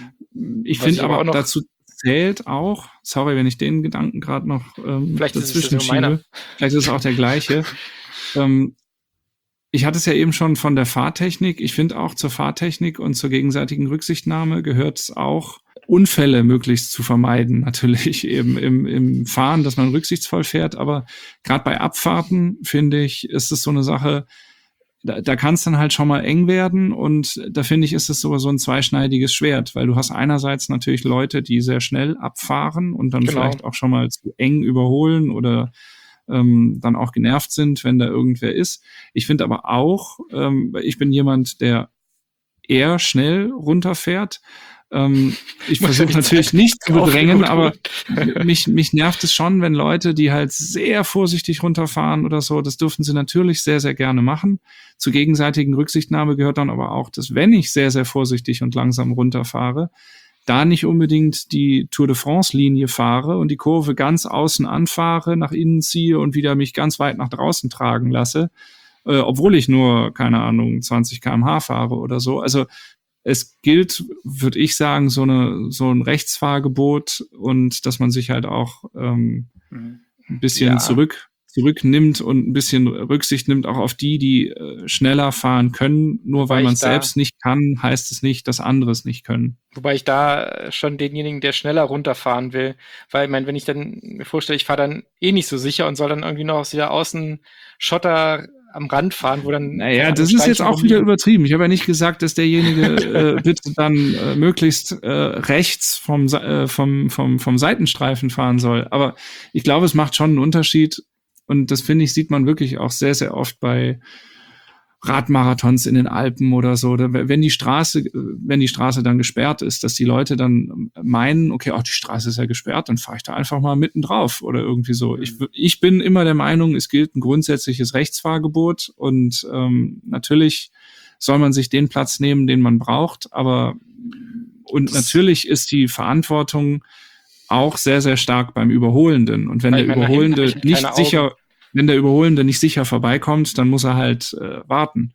Ich Was finde ich aber aber auch noch- dazu zählt auch, sorry, wenn ich den Gedanken gerade noch ähm, Vielleicht ist es dazwischen ja so meiner. schiebe, vielleicht ist es auch der gleiche. ähm, ich hatte es ja eben schon von der Fahrtechnik. Ich finde auch zur Fahrtechnik und zur gegenseitigen Rücksichtnahme gehört es auch, Unfälle möglichst zu vermeiden, natürlich eben im, im Fahren, dass man rücksichtsvoll fährt, aber gerade bei Abfahrten, finde ich, ist es so eine Sache, da, da kann es dann halt schon mal eng werden und da finde ich, ist es so, so ein zweischneidiges Schwert, weil du hast einerseits natürlich Leute, die sehr schnell abfahren und dann Genau. vielleicht auch schon mal zu eng überholen oder ähm, dann auch genervt sind, wenn da irgendwer ist. Ich finde aber auch, ähm, ich bin jemand, der eher schnell runterfährt. Ähm, ich Muss ja versuche die natürlich Zeit nicht zu bedrängen, aber aufgeholt. mich, mich nervt es schon, wenn Leute, die halt sehr vorsichtig runterfahren oder so, das dürfen sie natürlich sehr, sehr gerne machen. Zur gegenseitigen Rücksichtnahme gehört dann aber auch, dass wenn ich sehr, sehr vorsichtig und langsam runterfahre, da nicht unbedingt die Tour de France-Linie fahre und die Kurve ganz außen anfahre, nach innen ziehe und wieder mich ganz weit nach draußen tragen lasse, äh, obwohl ich nur, keine Ahnung, zwanzig Kilometer pro Stunde fahre oder so. Also es gilt, würde ich sagen, so eine so ein Rechtsfahrgebot und dass man sich halt auch ähm, Mhm. ein bisschen Ja. zurück zurücknimmt und ein bisschen Rücksicht nimmt auch auf die, die äh, schneller fahren können. Nur Wobei weil man ich es da- selbst nicht kann, heißt es nicht, dass andere es nicht können. Wobei ich da schon denjenigen, der schneller runterfahren will, weil ich meine, wenn ich dann mir vorstelle, ich fahre dann eh nicht so sicher und soll dann irgendwie noch aus dieser Außenschotter am Rand fahren, wo dann Naja, an das den ist jetzt Steinchen auch wieder rumliegen. übertrieben. Ich habe ja nicht gesagt, dass derjenige äh, bitte dann äh, möglichst äh, rechts vom, Se- äh, vom, vom, vom Seitenstreifen fahren soll. Aber ich glaube, es macht schon einen Unterschied. Und das, finde ich, sieht man wirklich auch sehr, sehr oft bei Radmarathons in den Alpen oder so. Oder wenn die Straße, wenn die Straße dann gesperrt ist, dass die Leute dann meinen, okay, ach, die Straße ist ja gesperrt, dann fahre ich da einfach mal mitten drauf oder irgendwie so. Ich, ich bin immer der Meinung, es gilt ein grundsätzliches Rechtsfahrgebot und ähm, natürlich soll man sich den Platz nehmen, den man braucht, aber und Das- natürlich ist die Verantwortung auch sehr, sehr stark beim Überholenden. Und wenn Weil der ich meine, nach hinten Überholende hab ich halt nicht keine sicher, wenn der Überholende nicht sicher vorbeikommt, dann muss er halt äh, warten.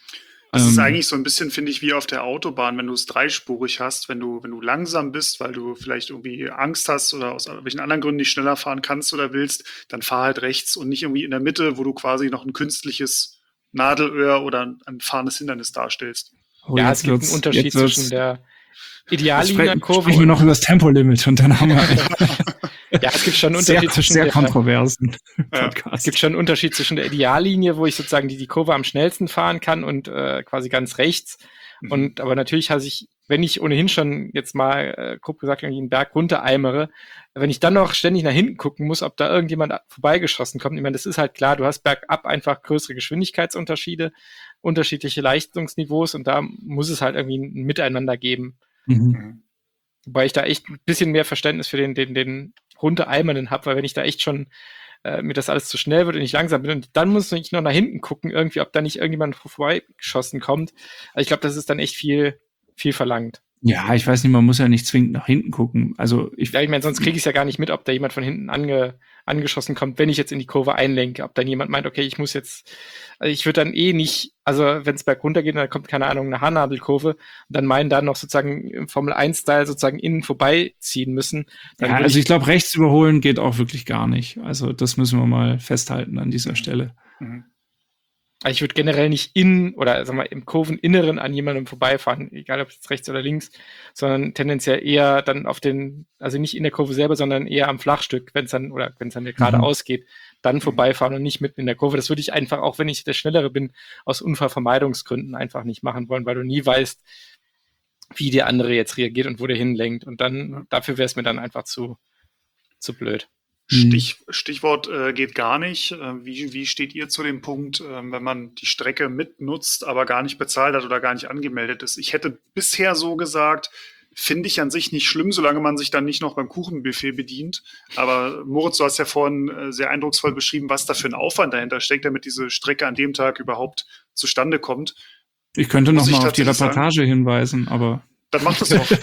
Das ist Ähm, eigentlich so ein bisschen, finde ich, wie auf der Autobahn, wenn du es dreispurig hast, wenn du, wenn du langsam bist, weil du vielleicht irgendwie Angst hast oder aus welchen anderen Gründen nicht schneller fahren kannst oder willst, dann fahr halt rechts und nicht irgendwie in der Mitte, wo du quasi noch ein künstliches Nadelöhr oder ein fahrendes Hindernis darstellst. oh, Ja, jetzt es gibt wird's- einen Unterschied jetzt wird's- zwischen der jetzt Ideallinie spre- Kurve Sprechen wir und noch über das Tempolimit und dann haben wir einen ja, es gibt schon einen sehr, Unterschied zwischen sehr der, kontroversen Ja. Podcast. es gibt schon einen Unterschied zwischen der Ideallinie, wo ich sozusagen die, die Kurve am schnellsten fahren kann und äh, quasi ganz rechts. Mhm. Und aber natürlich habe ich, wenn ich ohnehin schon jetzt mal, äh, grob gesagt, irgendwie einen Berg runtereimere, wenn ich dann noch ständig nach hinten gucken muss, ob da irgendjemand vorbeigeschossen kommt, ich meine, das ist halt klar, du hast bergab einfach größere Geschwindigkeitsunterschiede, unterschiedliche Leistungsniveaus und da muss es halt irgendwie ein Miteinander geben. Mhm. Mhm. Wobei ich da echt ein bisschen mehr Verständnis für den, den, den runtereimernden habe, weil wenn ich da echt schon äh, mir das alles zu schnell wird und ich langsam bin und dann muss ich noch nach hinten gucken, irgendwie, ob da nicht irgendjemand vorbeigeschossen kommt. Also ich glaube, das ist dann echt viel, viel verlangt. Ja, ich weiß nicht, man muss ja nicht zwingend nach hinten gucken. Also ich, ja, ich meine, sonst kriege ich es ja gar nicht mit, ob da jemand von hinten ange, angeschossen kommt, wenn ich jetzt in die Kurve einlenke, ob dann jemand meint, okay, ich muss jetzt, also ich würde dann eh nicht, also wenn es bergunter geht, dann kommt, keine Ahnung, eine Haarnadelkurve und dann meinen dann noch sozusagen im Formel eins Style sozusagen innen vorbeiziehen müssen. Dann ja, also ich, ich glaube, rechts überholen geht auch wirklich gar nicht. Also das müssen wir mal festhalten an dieser Stelle. Mhm. Ich würde generell nicht in oder sag mal im Kurveninneren an jemandem vorbeifahren, egal ob jetzt rechts oder links, sondern tendenziell eher dann auf den, also nicht in der Kurve selber, sondern eher am Flachstück, wenn es dann oder wenn es dann geradeaus mhm. geht, dann vorbeifahren und nicht mitten in der Kurve. Das würde ich einfach, auch wenn ich der Schnellere bin, aus Unfallvermeidungsgründen einfach nicht machen wollen, weil du nie weißt, wie der andere jetzt reagiert und wo der hinlenkt. Und dann, dafür wäre es mir dann einfach zu, zu blöd. Stich, Stichwort äh, geht gar nicht. Äh, wie, wie steht ihr zu dem Punkt, äh, wenn man die Strecke mitnutzt, aber gar nicht bezahlt hat oder gar nicht angemeldet ist? Ich hätte bisher so gesagt, finde ich an sich nicht schlimm, solange man sich dann nicht noch beim Kuchenbuffet bedient. Aber Moritz, du hast ja vorhin äh, sehr eindrucksvoll beschrieben, was da für ein Aufwand dahinter steckt, damit diese Strecke an dem Tag überhaupt zustande kommt. Ich könnte noch mal auf die Reportage sagen, hinweisen, aber... Dann macht es doch.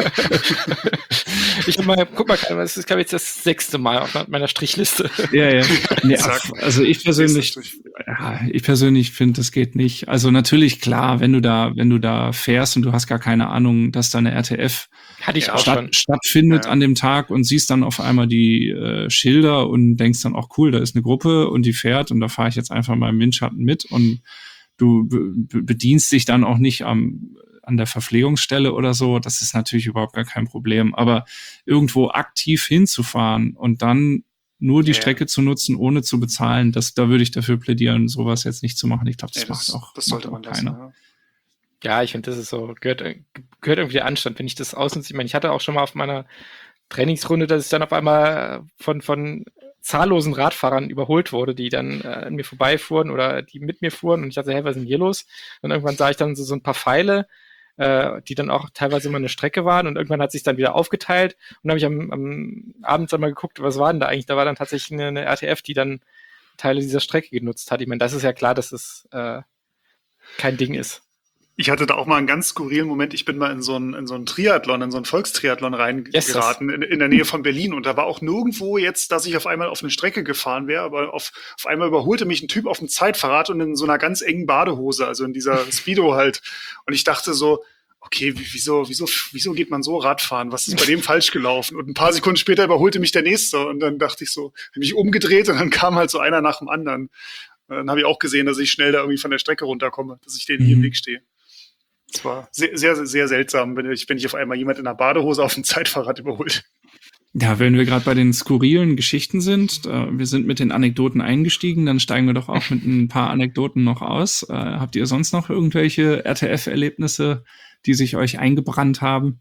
Ich mal, guck mal, das ist, glaube ich, das sechste Mal auf meiner Strichliste. Ja, ja. Nee, also ich persönlich, ja, ich persönlich finde, das geht nicht. Also natürlich, klar, wenn du da, wenn du da fährst und du hast gar keine Ahnung, dass da eine R T F Hatte ich auch statt, schon. stattfindet ja. an dem Tag und siehst dann auf einmal die äh, Schilder und denkst dann auch, cool, da ist eine Gruppe und die fährt und da fahre ich jetzt einfach mal im Windschatten mit und du be- bedienst dich dann auch nicht am an der Verpflegungsstelle oder so, das ist natürlich überhaupt gar kein Problem. Aber irgendwo aktiv hinzufahren und dann nur die ja, Strecke ja. zu nutzen, ohne zu bezahlen, das, da würde ich dafür plädieren, sowas jetzt nicht zu machen. Ich glaube, das, ja, das macht auch, das sollte macht man auch keiner. lassen, ja. ja, ich finde, das ist so, gehört, gehört irgendwie der Anstand, wenn ich das ausnutze. Ich meine, ich hatte auch schon mal auf meiner Trainingsrunde, dass ich dann auf einmal von, von zahllosen Radfahrern überholt wurde, die dann äh, an mir vorbeifuhren oder die mit mir fuhren und ich dachte, hey, was ist denn hier los? Und irgendwann sah ich dann so, so ein paar Pfeile, die dann auch teilweise immer eine Strecke waren und irgendwann hat sich dann wieder aufgeteilt und dann habe ich am, am Abend dann mal geguckt, was war denn da eigentlich? Da war dann tatsächlich eine, eine R T F, die dann Teile dieser Strecke genutzt hat. Ich meine, das ist ja klar, dass es äh, kein Ding ist. Ich hatte da auch mal einen ganz skurrilen Moment. Ich bin mal in so einen, in so einen Triathlon, in so einen Volkstriathlon reingeraten, in, in der Nähe von Berlin. Und da war auch nirgendwo jetzt, dass ich auf einmal auf eine Strecke gefahren wäre, aber auf, auf einmal überholte mich ein Typ auf dem Zeitfahrrad und in so einer ganz engen Badehose, also in dieser Speedo halt. Und ich dachte so, okay, wieso, wieso, wieso geht man so Radfahren? Was ist bei dem falsch gelaufen? Und ein paar Sekunden später überholte mich der Nächste. Und dann dachte ich so, habe mich umgedreht und dann kam halt so einer nach dem anderen. Und dann habe ich auch gesehen, dass ich schnell da irgendwie von der Strecke runterkomme, dass ich denen hier im Weg stehe. Es war sehr, sehr, sehr seltsam, wenn ich, wenn ich auf einmal jemand in einer Badehose auf dem Zeitfahrrad überholt. Ja, wenn wir gerade bei den skurrilen Geschichten sind, äh, wir sind mit den Anekdoten eingestiegen, dann steigen wir doch auch mit ein paar Anekdoten noch aus. Äh, habt ihr sonst noch irgendwelche R T F-Erlebnisse, die sich euch eingebrannt haben?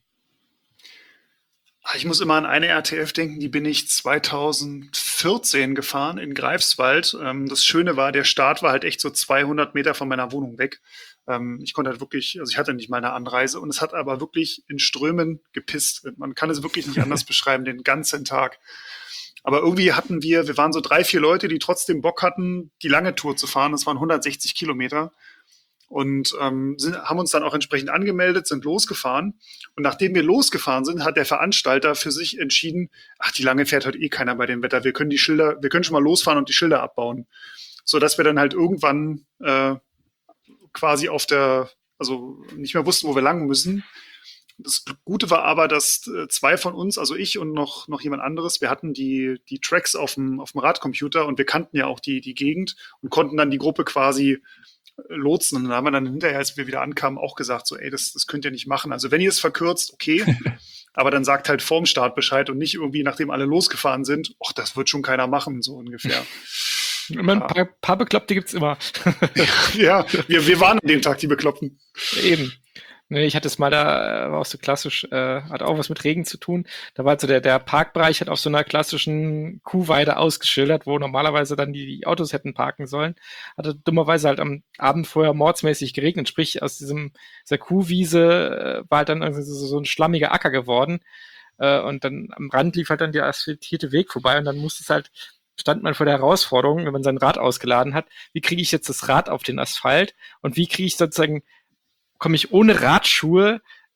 Ich muss immer an eine R T F denken, die bin ich zweitausendvierzehn gefahren in Greifswald. Das Schöne war, der Start war halt echt so zweihundert Meter von meiner Wohnung weg. Ich konnte halt wirklich, also ich hatte nicht mal eine Anreise und es hat aber wirklich in Strömen gepisst. Man kann es wirklich nicht anders beschreiben, den ganzen Tag. Aber irgendwie hatten wir, wir waren so drei, vier Leute, die trotzdem Bock hatten, die lange Tour zu fahren. Das waren hundertsechzig Kilometer. Und ähm, sind, haben uns dann auch entsprechend angemeldet, sind losgefahren. Und nachdem wir losgefahren sind, hat der Veranstalter für sich entschieden, ach, die lange fährt heute eh keiner bei dem Wetter. Wir können die Schilder, wir können schon mal losfahren und die Schilder abbauen. So dass wir dann halt irgendwann äh, quasi auf der, also nicht mehr wussten, wo wir lang müssen. Das Gute war aber, dass äh, zwei von uns, also ich und noch, noch jemand anderes, wir hatten die, die Tracks auf dem, auf dem Radcomputer und wir kannten ja auch die, die Gegend und konnten dann die Gruppe quasi lotsen. Und dann haben wir dann hinterher, als wir wieder ankamen, auch gesagt, so, ey, das, das könnt ihr nicht machen. Also wenn ihr es verkürzt, okay, aber dann sagt halt vorm Start Bescheid und nicht irgendwie, nachdem alle losgefahren sind, ach, das wird schon keiner machen, so ungefähr. Immer ein paar, paar Bekloppte gibt's immer. Ja, wir, wir waren an dem Tag die Bekloppten. Eben. Nee, ich hatte es mal da, war auch so klassisch, äh, hat auch was mit Regen zu tun. Da war so der, der Parkbereich hat auf so einer klassischen Kuhweide ausgeschildert, wo normalerweise dann die, die Autos hätten parken sollen. Hatte dummerweise halt am Abend vorher mordsmäßig geregnet, sprich aus diesem, dieser Kuhwiese äh, war halt dann irgendwie so, so ein schlammiger Acker geworden. Äh, und dann am Rand lief halt dann der asphaltierte Weg vorbei und dann musste es halt, stand man vor der Herausforderung, wenn man sein Rad ausgeladen hat, wie kriege ich jetzt das Rad auf den Asphalt und wie kriege ich sozusagen komme ich ohne Radschuhe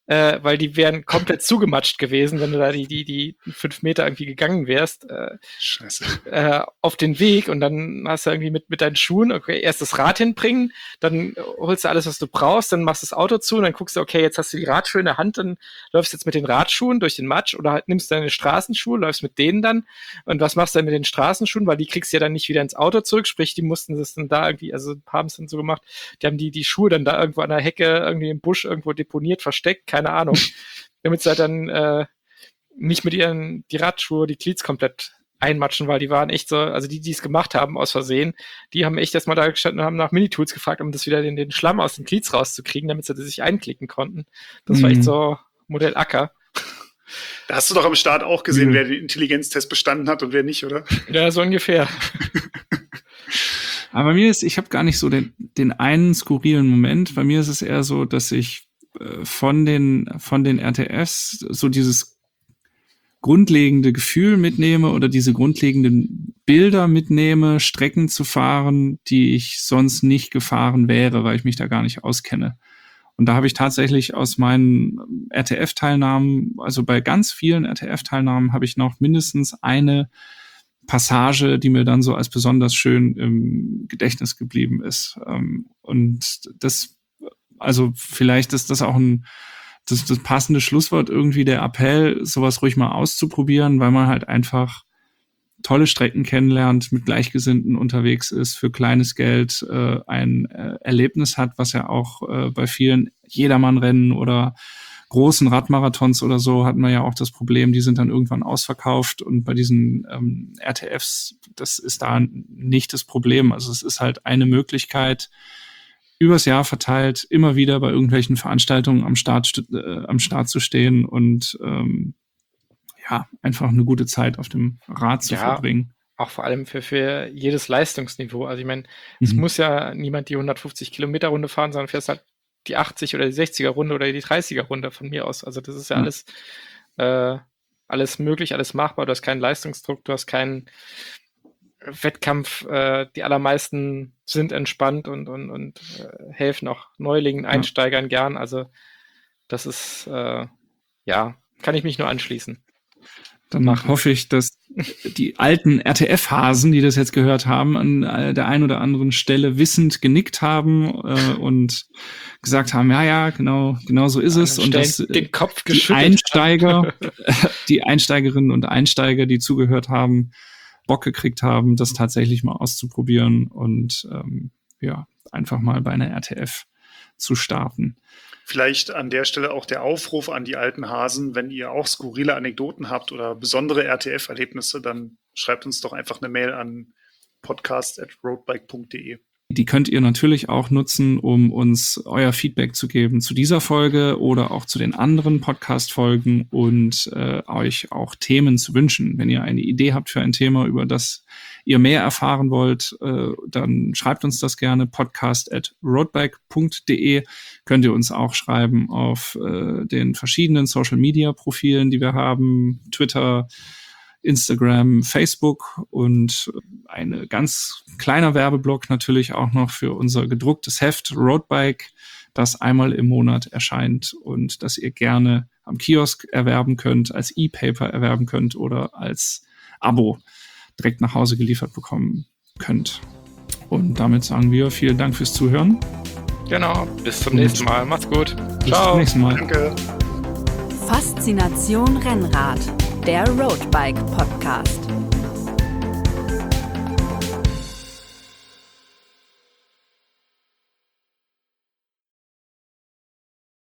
äh, weil die wären komplett zugematscht gewesen, wenn du da die, die, die fünf Meter irgendwie gegangen wärst. Äh, Scheiße. Äh, auf den Weg und dann hast du irgendwie mit, mit deinen Schuhen, okay, erst das Rad hinbringen, dann holst du alles, was du brauchst, dann machst du das Auto zu und dann guckst du, okay, jetzt hast du die Radschuhe in der Hand, dann läufst du jetzt mit den Radschuhen durch den Matsch oder halt nimmst deine Straßenschuhe, läufst mit denen dann und was machst du dann mit den Straßenschuhen, weil die kriegst du ja dann nicht wieder ins Auto zurück, sprich, die mussten das dann da irgendwie, also ein paar haben es dann so gemacht, die haben die, die Schuhe dann da irgendwo an der Hecke, irgendwie im Busch irgendwo deponiert, versteckt, keine Ahnung, damit sie halt dann äh, nicht mit ihren, die Radschuhe, die Cleats komplett einmatschen, weil die waren echt so, also die, die es gemacht haben aus Versehen, die haben echt erstmal da gestanden und haben nach Minitools gefragt, um das wieder den, den Schlamm aus den Cleats rauszukriegen, damit sie das sich einklicken konnten. Das mhm. war echt so Modell Acker. Da hast du doch am Start auch gesehen, mhm. wer den Intelligenztest bestanden hat und wer nicht, oder? Ja, so ungefähr. Aber bei mir ist, ich habe gar nicht so den, den einen skurrilen Moment. Bei mir ist es eher so, dass ich äh, von den, von den R T Fs so dieses grundlegende Gefühl mitnehme oder diese grundlegenden Bilder mitnehme, Strecken zu fahren, die ich sonst nicht gefahren wäre, weil ich mich da gar nicht auskenne. Und da habe ich tatsächlich aus meinen R T F-Teilnahmen, also bei ganz vielen R T F-Teilnahmen habe ich noch mindestens eine Passage, die mir dann so als besonders schön im Gedächtnis geblieben ist. Und das, also vielleicht ist das auch ein Das, das passende Schlusswort irgendwie, der Appell, sowas ruhig mal auszuprobieren, weil man halt einfach tolle Strecken kennenlernt, mit Gleichgesinnten unterwegs ist, für kleines Geld äh, ein äh, Erlebnis hat, was ja auch äh, bei vielen Jedermannrennen oder großen Radmarathons oder so hat man ja auch das Problem, die sind dann irgendwann ausverkauft und bei diesen ähm, R T Fs, das ist da nicht das Problem. Also es ist halt eine Möglichkeit, übers Jahr verteilt immer wieder bei irgendwelchen Veranstaltungen am Start, äh, am Start zu stehen und ähm, ja, einfach eine gute Zeit auf dem Rad zu ja, verbringen. Auch vor allem für, für jedes Leistungsniveau. Also ich meine, mhm. es muss ja niemand die hundertfünfzig Kilometer Runde fahren, sondern fährst halt die achtzig oder die sechziger Runde oder die dreißiger Runde von mir aus. Also das ist ja mhm. alles, äh, alles möglich, alles machbar. Du hast keinen Leistungsdruck, du hast keinen Wettkampf, äh, die allermeisten sind entspannt und, und, und äh, helfen auch Neulingen, Einsteigern ja. gern. Also das ist, äh, ja, kann ich mich nur anschließen. Dann machen. hoffe ich, dass die alten R T F-Hasen, die das jetzt gehört haben, an der einen oder anderen Stelle wissend genickt haben äh, und gesagt haben, ja, ja, genau, genau so ist es. Und dass den Kopf die Einsteiger, die Einsteigerinnen und Einsteiger, die zugehört haben, Bock gekriegt haben, das tatsächlich mal auszuprobieren und ähm, ja, einfach mal bei einer R T F zu starten. Vielleicht an der Stelle auch der Aufruf an die alten Hasen, wenn ihr auch skurrile Anekdoten habt oder besondere R T F-Erlebnisse, dann schreibt uns doch einfach eine Mail an podcast at roadbike punkt de. Die könnt ihr natürlich auch nutzen, um uns euer Feedback zu geben zu dieser Folge oder auch zu den anderen Podcast-Folgen und äh, euch auch Themen zu wünschen. Wenn ihr eine Idee habt für ein Thema, über das ihr mehr erfahren wollt, äh, dann schreibt uns das gerne. podcast at roadbike punkt de könnt ihr uns auch schreiben auf äh, den verschiedenen Social-Media-Profilen, die wir haben, Twitter, Instagram, Facebook und ein ganz kleiner Werbeblock natürlich auch noch für unser gedrucktes Heft Roadbike, das einmal im Monat erscheint und das ihr gerne am Kiosk erwerben könnt, als E-Paper erwerben könnt oder als Abo direkt nach Hause geliefert bekommen könnt. Und damit sagen wir vielen Dank fürs Zuhören. Genau, bis zum und nächsten Mal. Macht's gut. Bis Ciao. zum nächsten Mal. Danke. Faszination Rennrad, der Roadbike Podcast.